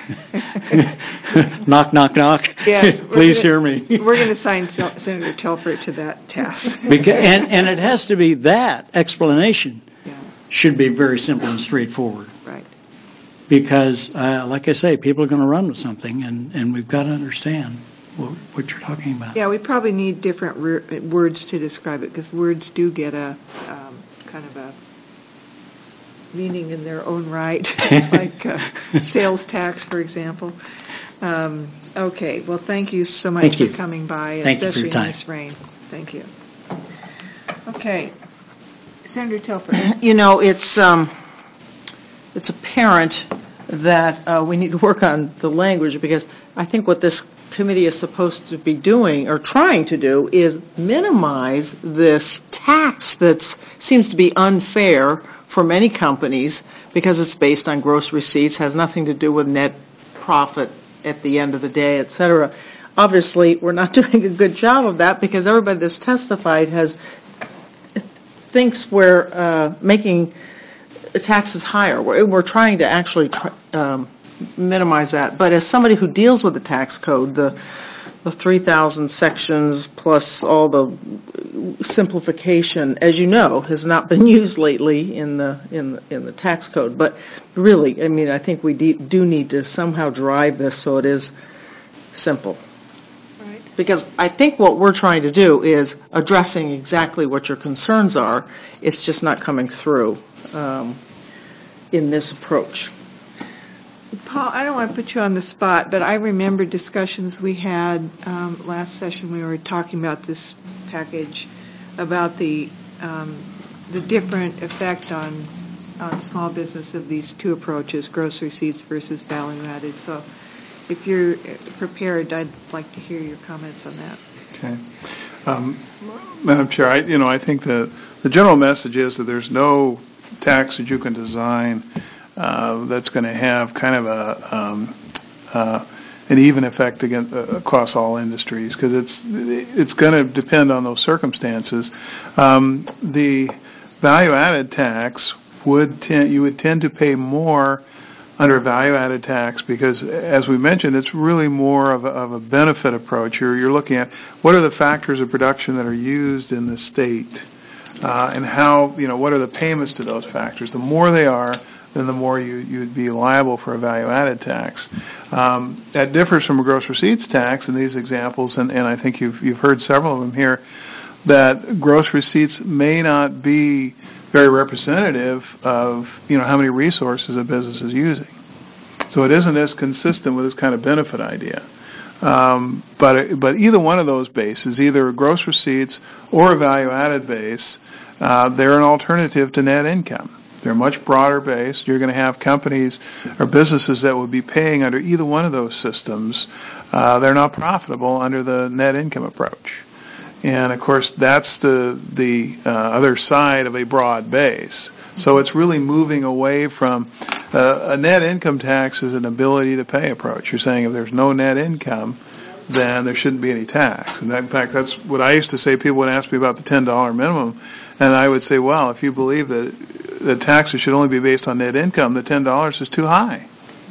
Yes. Knock, knock, knock. Yes, Please gonna, hear me. We're going to sign Senator Telford to that task. Because, and, and it has to be that explanation yeah. should be very simple and straightforward. Right. Because, uh, like I say, people are going to run with something, and, and we've got to understand what, what you're talking about. Yeah, we probably need different re- words to describe it, because words do get a um, kind of a meaning in their own right, like uh, sales tax, for example. Um, okay, well, thank you so much thank for you. coming by, thank especially you for your in this rain. Thank you. Okay, Senator Telford. You know, it's um, it's apparent that uh, we need to work on the language, because I think what this committee is supposed to be doing or trying to do is minimize this tax that seems to be unfair for many companies because it's based on gross receipts, has nothing to do with net profit at the end of the day, et cetera. Obviously, we're not doing a good job of that because everybody that's testified has thinks we're uh, making taxes higher. We're, we're trying to actually try, um, minimize that. But as somebody who deals with the tax code, the the three thousand sections plus all the simplification, as you know, has not been used lately in the in the, in the tax code. But really, I mean, I think we de- do need to somehow drive this so it is simple. Right. Because I think what we're trying to do is addressing exactly what your concerns are. It's just not coming through um, in this approach. Paul, I don't want to put you on the spot, but I remember discussions we had um, last session. We were talking about this package, about the um, the different effect on on small business of these two approaches, gross receipts versus value added. So, if you're prepared, I'd like to hear your comments on that. Okay, um, Madam Chair, I you know I think the the general message is that there's no tax that you can design Uh, that's going to have kind of a um, uh, an even effect against, uh, across all industries, because it's it's going to depend on those circumstances. Um, the value-added tax would tend, you would tend to pay more under value-added tax because, as we mentioned, it's really more of a, of a benefit approach. You're you're looking at what are the factors of production that are used in the state, uh, and how you know what are the payments to those factors. The more they are, then the more you you'd be liable for a value-added tax. Um, that differs from a gross receipts tax in these examples, and, and I think you've you've heard several of them here, that gross receipts may not be very representative of, you know, how many resources a business is using. So it isn't as consistent with this kind of benefit idea. Um, but but either one of those bases, either a gross receipts or a value-added base, uh, they're an alternative to net income. They're much broader based. You're going to have companies or businesses that would be paying under either one of those systems. Uh, they're not profitable under the net income approach. And of course, that's the the uh, other side of a broad base. So it's really moving away from uh, a net income tax is an ability to pay approach. You're saying if there's no net income, then there shouldn't be any tax. And that, in fact, that's what I used to say. People would ask me about the ten dollar minimum, and I would say, well, if you believe that the taxes should only be based on net income, the ten dollars is too high.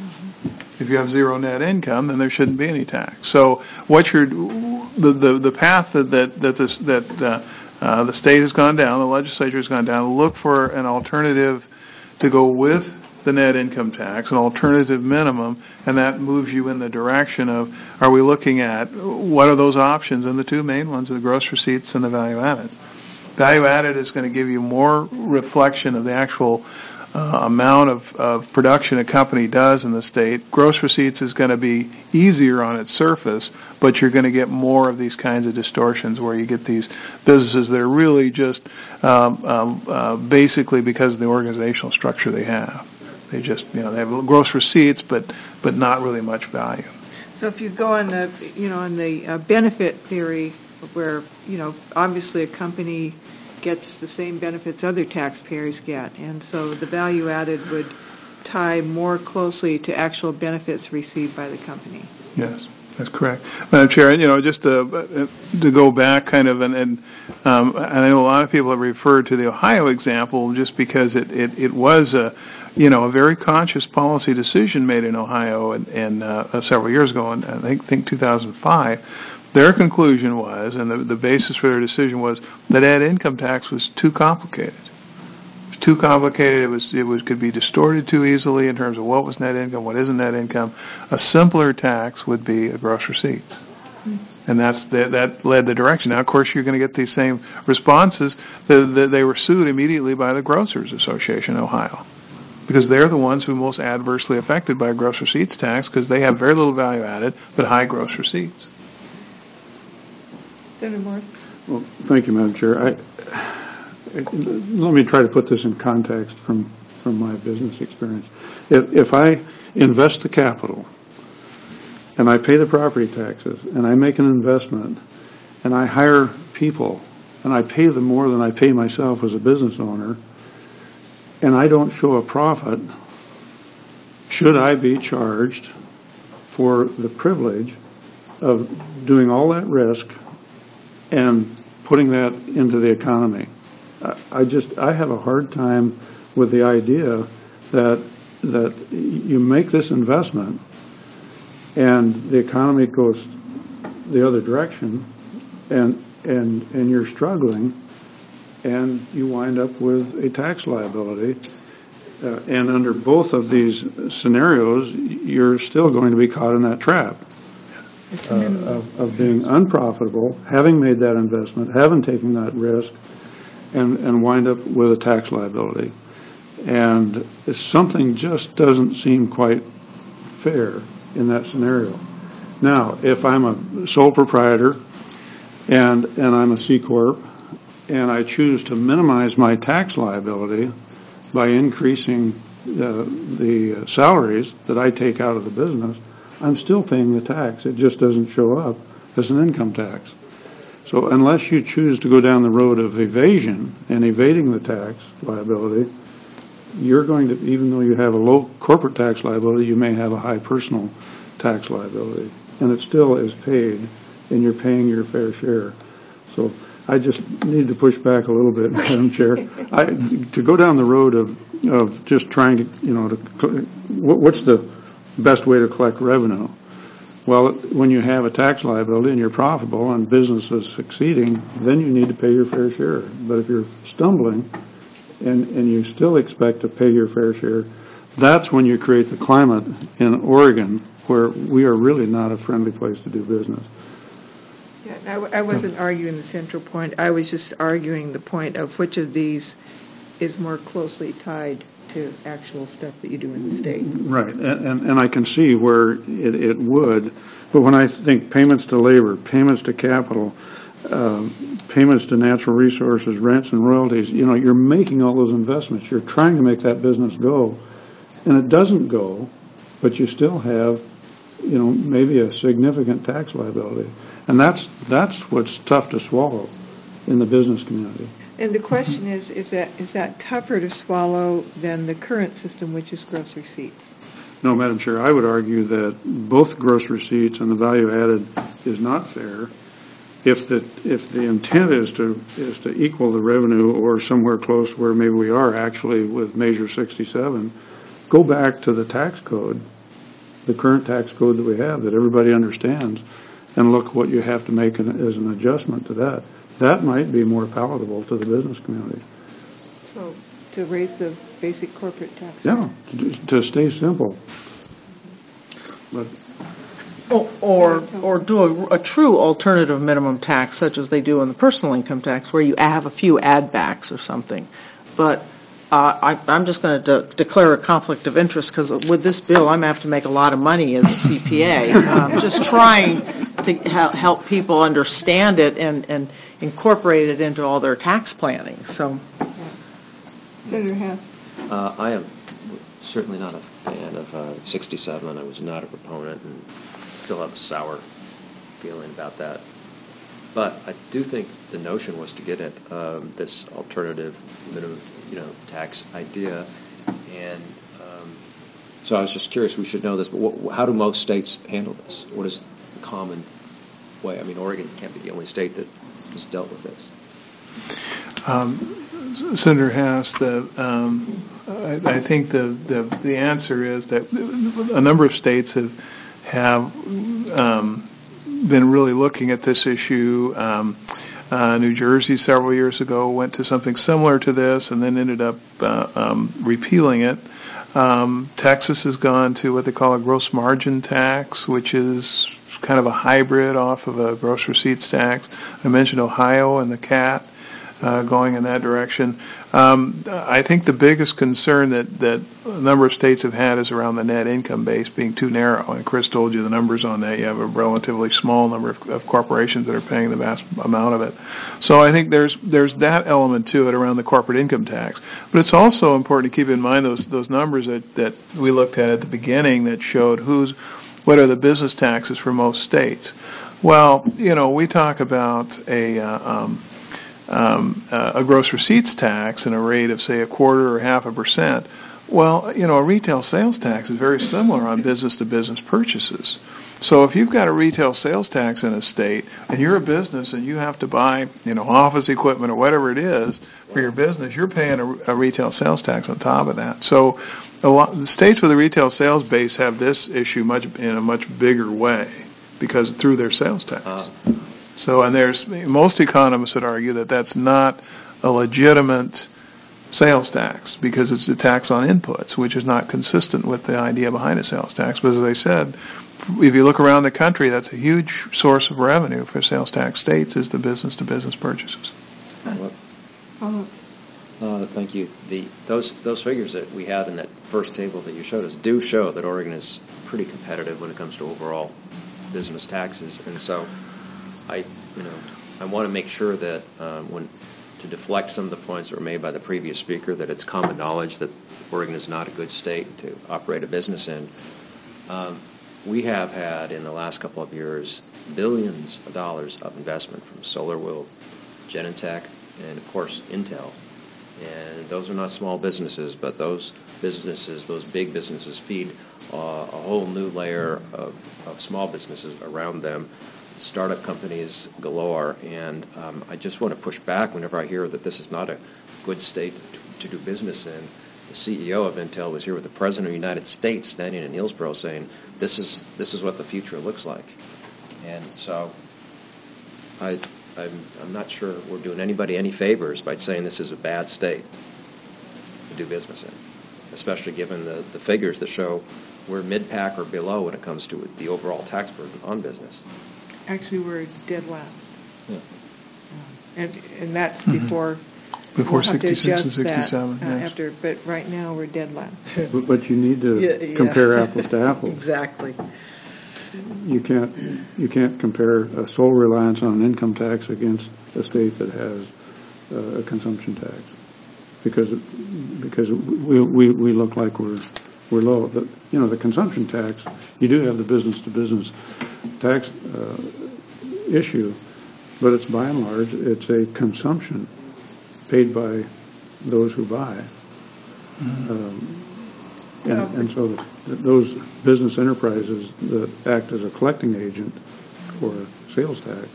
If you have zero net income, then there shouldn't be any tax. So what you're the the, the path that that that, this, that uh, uh, the state has gone down, the legislature has gone down, look for an alternative to go with the net income tax, an alternative minimum, and that moves you in the direction of, are we looking at what are those options? And the two main ones are the gross receipts and the value added. Value added is going to give you more reflection of the actual uh, amount of, of production a company does in the state. Gross receipts is going to be easier on its surface, but you're going to get more of these kinds of distortions where you get these businesses that are really just um, um, uh, basically because of the organizational structure they have. They just, you know, they have gross receipts, but but not really much value. So if you go on the, you know, on the uh, benefit theory, where, you know, obviously a company gets the same benefits other taxpayers get, and so the value added would tie more closely to actual benefits received by the company. Yes, that's correct. Madam Chair, you know, just to, to go back kind of, and, and um, I know a lot of people have referred to the Ohio example just because it, it, it was a, you know, a very conscious policy decision made in Ohio and, and uh, several years ago, and I think, think two thousand five. Their conclusion was, and the, the basis for their decision was, that net income tax was too complicated. It was too complicated. It was it was could be distorted too easily in terms of what was net income, what isn't net income. A simpler tax would be a gross receipts. And that's the, that led the direction. Now, of course, you're going to get these same responses. The, the, they were sued immediately by the Grocers Association in Ohio, because they're the ones who are most adversely affected by a gross receipts tax, because they have very little value added but high gross receipts. Senator Morris. Well, thank you, Madam Chair. I, I, let me try to put this in context from, from my business experience. If, if I invest the capital and I pay the property taxes and I make an investment and I hire people and I pay them more than I pay myself as a business owner, and I don't show a profit, should I be charged for the privilege of doing all that risk and putting that into the economy? I just, I have a hard time with the idea that that you make this investment and the economy goes the other direction, and and and you're struggling, and you wind up with a tax liability. Uh, and under both of these scenarios, you're still going to be caught in that trap uh, of, of being unprofitable, having made that investment, having taken that risk, and, and wind up with a tax liability. And something just doesn't seem quite fair in that scenario. Now, if I'm a sole proprietor and and I'm a C Corp, and I choose to minimize my tax liability by increasing uh, the salaries that I take out of the business, I'm still paying the tax. It just doesn't show up as an income tax. So unless you choose to go down the road of evasion and evading the tax liability, you're going to, even though you have a low corporate tax liability, you may have a high personal tax liability. And it still is paid, and you're paying your fair share. So I just need to push back a little bit, Madam Chair. I, to go down the road of, of just trying to, you know, to, what's the best way to collect revenue? Well, when you have a tax liability and you're profitable and business is succeeding, then you need to pay your fair share. But if you're stumbling and, and you still expect to pay your fair share, that's when you create the climate in Oregon where we are really not a friendly place to do business. Yeah, I, I wasn't arguing the central point. I was just arguing the point of which of these is more closely tied to actual stuff that you do in the state. Right, and, and, and I can see where it, it would, but when I think payments to labor, payments to capital, um, payments to natural resources, rents and royalties, you know, you're making all those investments. You're trying to make that business go, and it doesn't go, but you still have, you know, maybe a significant tax liability. And that's, that's what's tough to swallow in the business community. And the question is, is that is that tougher to swallow than the current system, which is gross receipts? No, Madam Chair, I would argue that both gross receipts and the value added is not fair. If the if the intent is to is to equal the revenue or somewhere close where maybe we are actually with Measure sixty-seven, go back to the tax code, the current tax code that we have that everybody understands, and look what you have to make an, as an adjustment to that. That might be more palatable to the business community. So to raise the basic corporate tax Yeah, to, to stay simple. But Or, or, or do a, a true alternative minimum tax, such as they do in the personal income tax, where you have a few add backs or something. But uh, I, I'm just going to de- declare a conflict of interest, because with this bill, I'm going to have to make a lot of money as a C P A. um, just trying to ha- help people understand it and, and incorporate it into all their tax planning. So, Senator Hess. Uh, I am certainly not a fan of uh, sixty-seven. I was not a proponent and still have a sour feeling about that. But I do think the notion was to get at um, this alternative minimum, you know, tax idea. And um, so I was just curious, we should know this, but what, how do most states handle this? What is the common way? I mean, Oregon can't be the only state that has dealt with this. Um, Senator Hess, the, um, I, I think the, the the answer is that a number of states have have um, been really looking at this issue. Um, uh, New Jersey several years ago went to something similar to this and then ended up uh, um, repealing it. Um, Texas has gone to what they call a gross margin tax, which is kind of a hybrid off of a gross receipts tax. I mentioned Ohio and the C A T. Uh, going in that direction. Um, I think the biggest concern that, that a number of states have had is around the net income base being too narrow. And Chris told you the numbers on that. You have a relatively small number of, of corporations that are paying the vast amount of it. So I think there's there's that element to it around the corporate income tax. But it's also important to keep in mind those those numbers that, that we looked at at the beginning that showed who's what are the business taxes for most states. Well, you know, we talk about a uh, um, Um, uh, a gross receipts tax and a rate of, say, a quarter or half a percent. Well, you know, a retail sales tax is very similar on business-to-business purchases. So if you've got a retail sales tax in a state and you're a business and you have to buy, you know, office equipment or whatever it is for your business, you're paying a, a retail sales tax on top of that. So a lot, the states with a retail sales base have this issue much in a much bigger way because through their sales tax. Uh. So, and there's most economists would argue that that's not a legitimate sales tax because it's a tax on inputs, which is not consistent with the idea behind a sales tax. But as I said, if you look around the country, that's a huge source of revenue for sales tax states is the business-to-business purchases. Uh, thank you. The those those figures that we had in that first table that you showed us do show that Oregon is pretty competitive when it comes to overall business taxes, and so. I, you know, I want to make sure that um, when to deflect some of the points that were made by the previous speaker, that it's common knowledge that Oregon is not a good state to operate a business in. Um, we have had in the last couple of years billions of dollars of investment from SolarWorld, Genentech, and of course Intel. And those are not small businesses, but those businesses, those big businesses, feed uh, a whole new layer of, of small businesses around them. Startup companies galore, and um, I just want to push back whenever I hear that this is not a good state to, to do business in. The C E O of Intel was here with the President of the United States standing in Hillsborough saying, this is this is what the future looks like. And so I, I'm, I'm not sure we're doing anybody any favors by saying this is a bad state to do business in, especially given the, the figures that show we're mid-pack or below when it comes to the overall tax burden on business. Actually, we're dead last. Yeah. And and that's mm-hmm. before Before We'll have to sixty-six and adjust that, sixty-seven, uh, yes. After, but right now, we're dead last. But, but you need to Yeah, yeah. compare apples to apples. Exactly. You can't, you can't compare a sole reliance on an income tax against a state that has uh, a consumption tax. Because, because we, we, we look like we're, we're low. The, you know, the consumption tax, you do have the business-to-business tax uh, issue, but it's by and large, it's a consumption paid by those who buy. Mm-hmm. um, and, and so th- those business enterprises that act as a collecting agent for sales tax,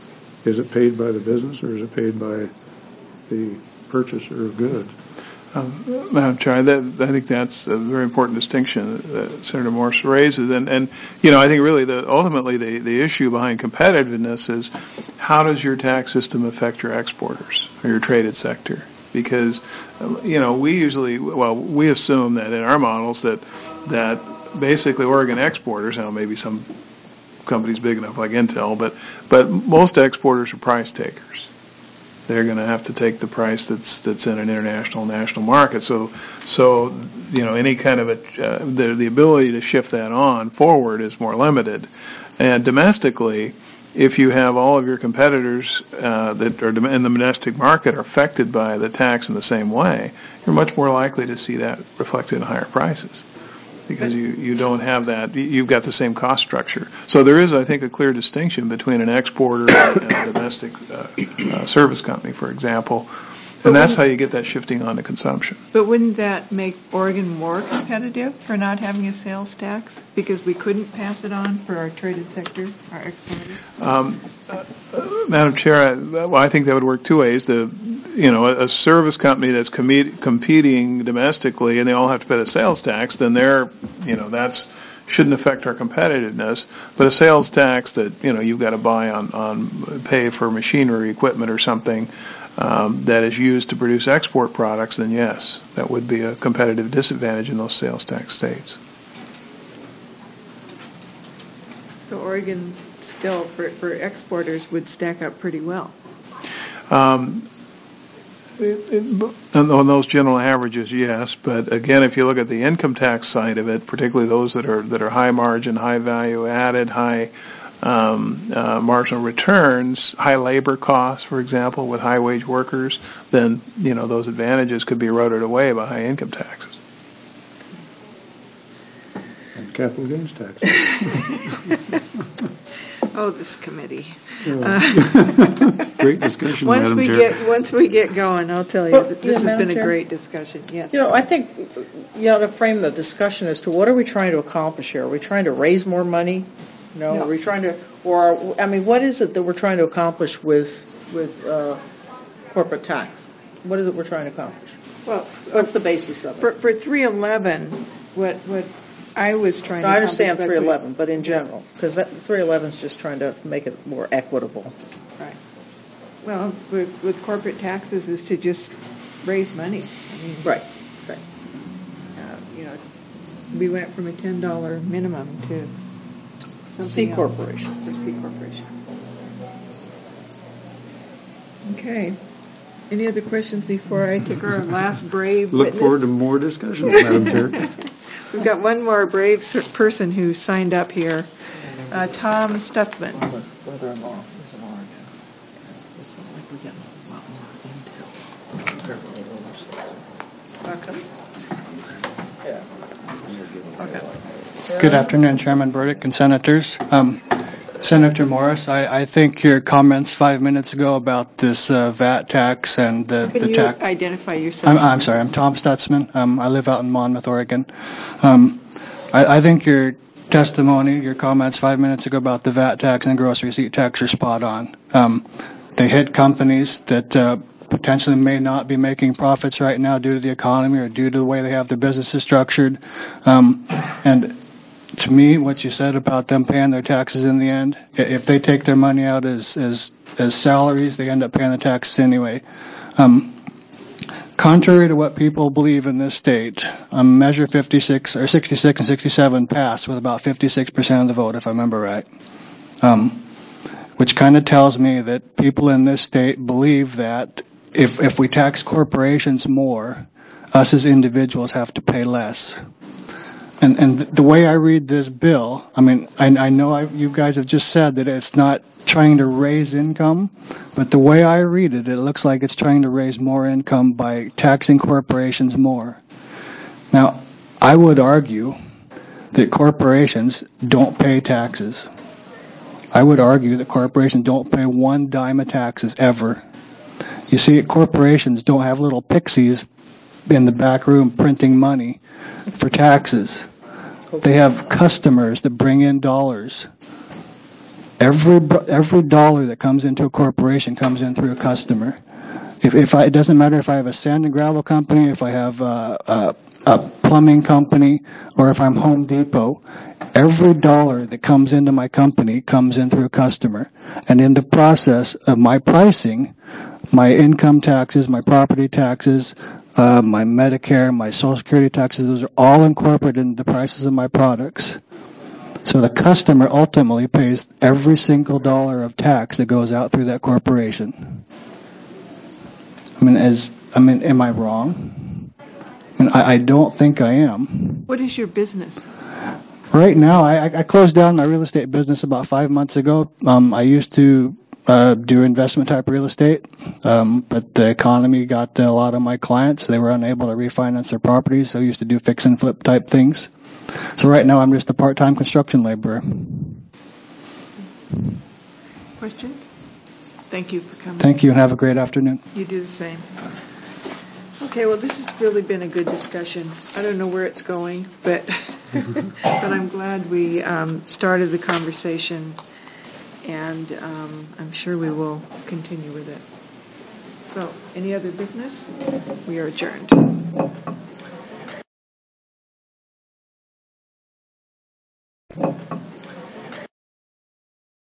is it paid by the business or is it paid by the purchaser of goods? Um, Madam Chair, that, I think that's a very important distinction that Senator Morse raises, and, and you know, I think really the ultimately the, the issue behind competitiveness is how does your tax system affect your exporters or your traded sector? Because you know, we usually, well, we assume that in our models that that basically Oregon exporters, now maybe some companies big enough like Intel, but but most exporters are price takers. They're going to have to take the price that's that's in an international national market. So, so you know, any kind of a uh, the the ability to shift that on forward is more limited. And domestically, if you have all of your competitors uh, that are in the domestic market are affected by the tax in the same way, you're much more likely to see that reflected in higher prices. Because you, you don't have that, you've got the same cost structure. So there is, I think, a clear distinction between an exporter and a domestic uh, uh, service company, for example. And that's how you get that shifting on to consumption. But wouldn't that make Oregon more competitive for not having a sales tax? Because we couldn't pass it on for our traded sector, our exporters? Um, uh, uh, Madam Chair, I, well, I think that would work two ways. The, you know, a, a service company that's com- competing domestically and they all have to pay the sales tax, then they're, you know, that's shouldn't affect our competitiveness. But a sales tax that, you know, you've got to buy on, on pay for machinery, equipment or something, Um, that is used to produce export products, then yes, that would be a competitive disadvantage in those sales tax states. So Oregon still, for, for exporters, would stack up pretty well. Um, it, it, on those general averages, yes, but again, if you look at the income tax side of it, particularly those that are that are high margin, high value added, high Um, uh, marginal returns, high labor costs, for example, with high wage workers, then, you know, those advantages could be eroded away by high income taxes. And capital gains tax. Oh, this committee. Uh, Great discussion, Once Madam we Chair. get, once we get going, I'll tell you, Well, that yeah, this has Madam been a Chair? great discussion, yes. You know, I think you ought to frame the discussion as to what are we trying to accomplish here? Are we trying to raise more money? No, No. are we trying to, or, are, I mean, what is it that we're trying to accomplish with, with uh, corporate tax? What is it we're trying to accomplish? Well, What's the basis of it? for, for three eleven, what, what I was trying to. I understand accomplish, three eleven, but in general, because that three eleven is just trying to make it more equitable. Right. Well, with, with corporate taxes is to just raise money. I mean, Right, right. uh, you know, we went from a ten dollar minimum to something C else. corporations. For C corporations. Okay. Any other questions before I take our last brave Look witness? forward to more discussions, Madam Chair. We've got one more brave cer- person who signed up here, uh, Tom Stutzman. Brother-in-law is in Oregon. It's not like we're getting a lot more intel compared to the other states. Okay. Yeah. Okay. Good afternoon, Chairman Burdick and Senators. Um, Senator Morris, I, I think your comments five minutes ago about this uh, V A T tax and the, Can the you tax. identify yourself? I'm, I'm sorry, I'm Tom Stutzman. Um, I live out in Monmouth, Oregon. Um, I, I think your testimony, your comments five minutes ago about the V A T tax and gross receipt tax are spot on. Um, they hit companies that uh, potentially may not be making profits right now due to the economy or due to the way they have their businesses structured. Um, and to me, what you said about them paying their taxes in the end, i- if they take their money out as as, as salaries, they end up paying the taxes anyway. Um, contrary to what people believe in this state, um, Measure fifty-six or sixty-six and sixty-seven passed with about fifty-six percent of the vote, if I remember right. Um, which kind of tells me that people in this state believe that if if we tax corporations more, us as individuals have to pay less. And and the way I read this bill, I mean, I, I know I, you guys have just said that it's not trying to raise income, but the way I read it, it looks like it's trying to raise more income by taxing corporations more. Now, I would argue that corporations don't pay taxes. I would argue that corporations don't pay one dime of taxes ever. You see, corporations don't have little pixies in the back room printing money for taxes. They have customers that bring in dollars. Every every dollar that comes into a corporation comes in through a customer. If if I, it doesn't matter if I have a sand and gravel company, if I have a, a, a plumbing company, or if I'm Home Depot, every dollar that comes into my company comes in through a customer. And in the process of my pricing, my income taxes, my property taxes, uh, my Medicare, my Social Security taxes, those are all incorporated into the prices of my products. So the customer ultimately pays every single dollar of tax that goes out through that corporation. I mean, as I mean, am I wrong? I mean, I, I don't think I am. What is your business? Right now, I, I closed down my real estate business about five months ago. Um, I used to uh, do investment type real estate, um, but the economy got a lot of my clients. They were unable to refinance their properties, so I used to do fix and flip type things. So right now, I'm just a part-time construction laborer. Questions? Thank you for coming. Thank you, and have a great afternoon. You do the same. Okay, well, this has really been a good discussion. I don't know where it's going, but but I'm glad we um, started the conversation, and um, I'm sure we will continue with it. So, any other business? We are adjourned.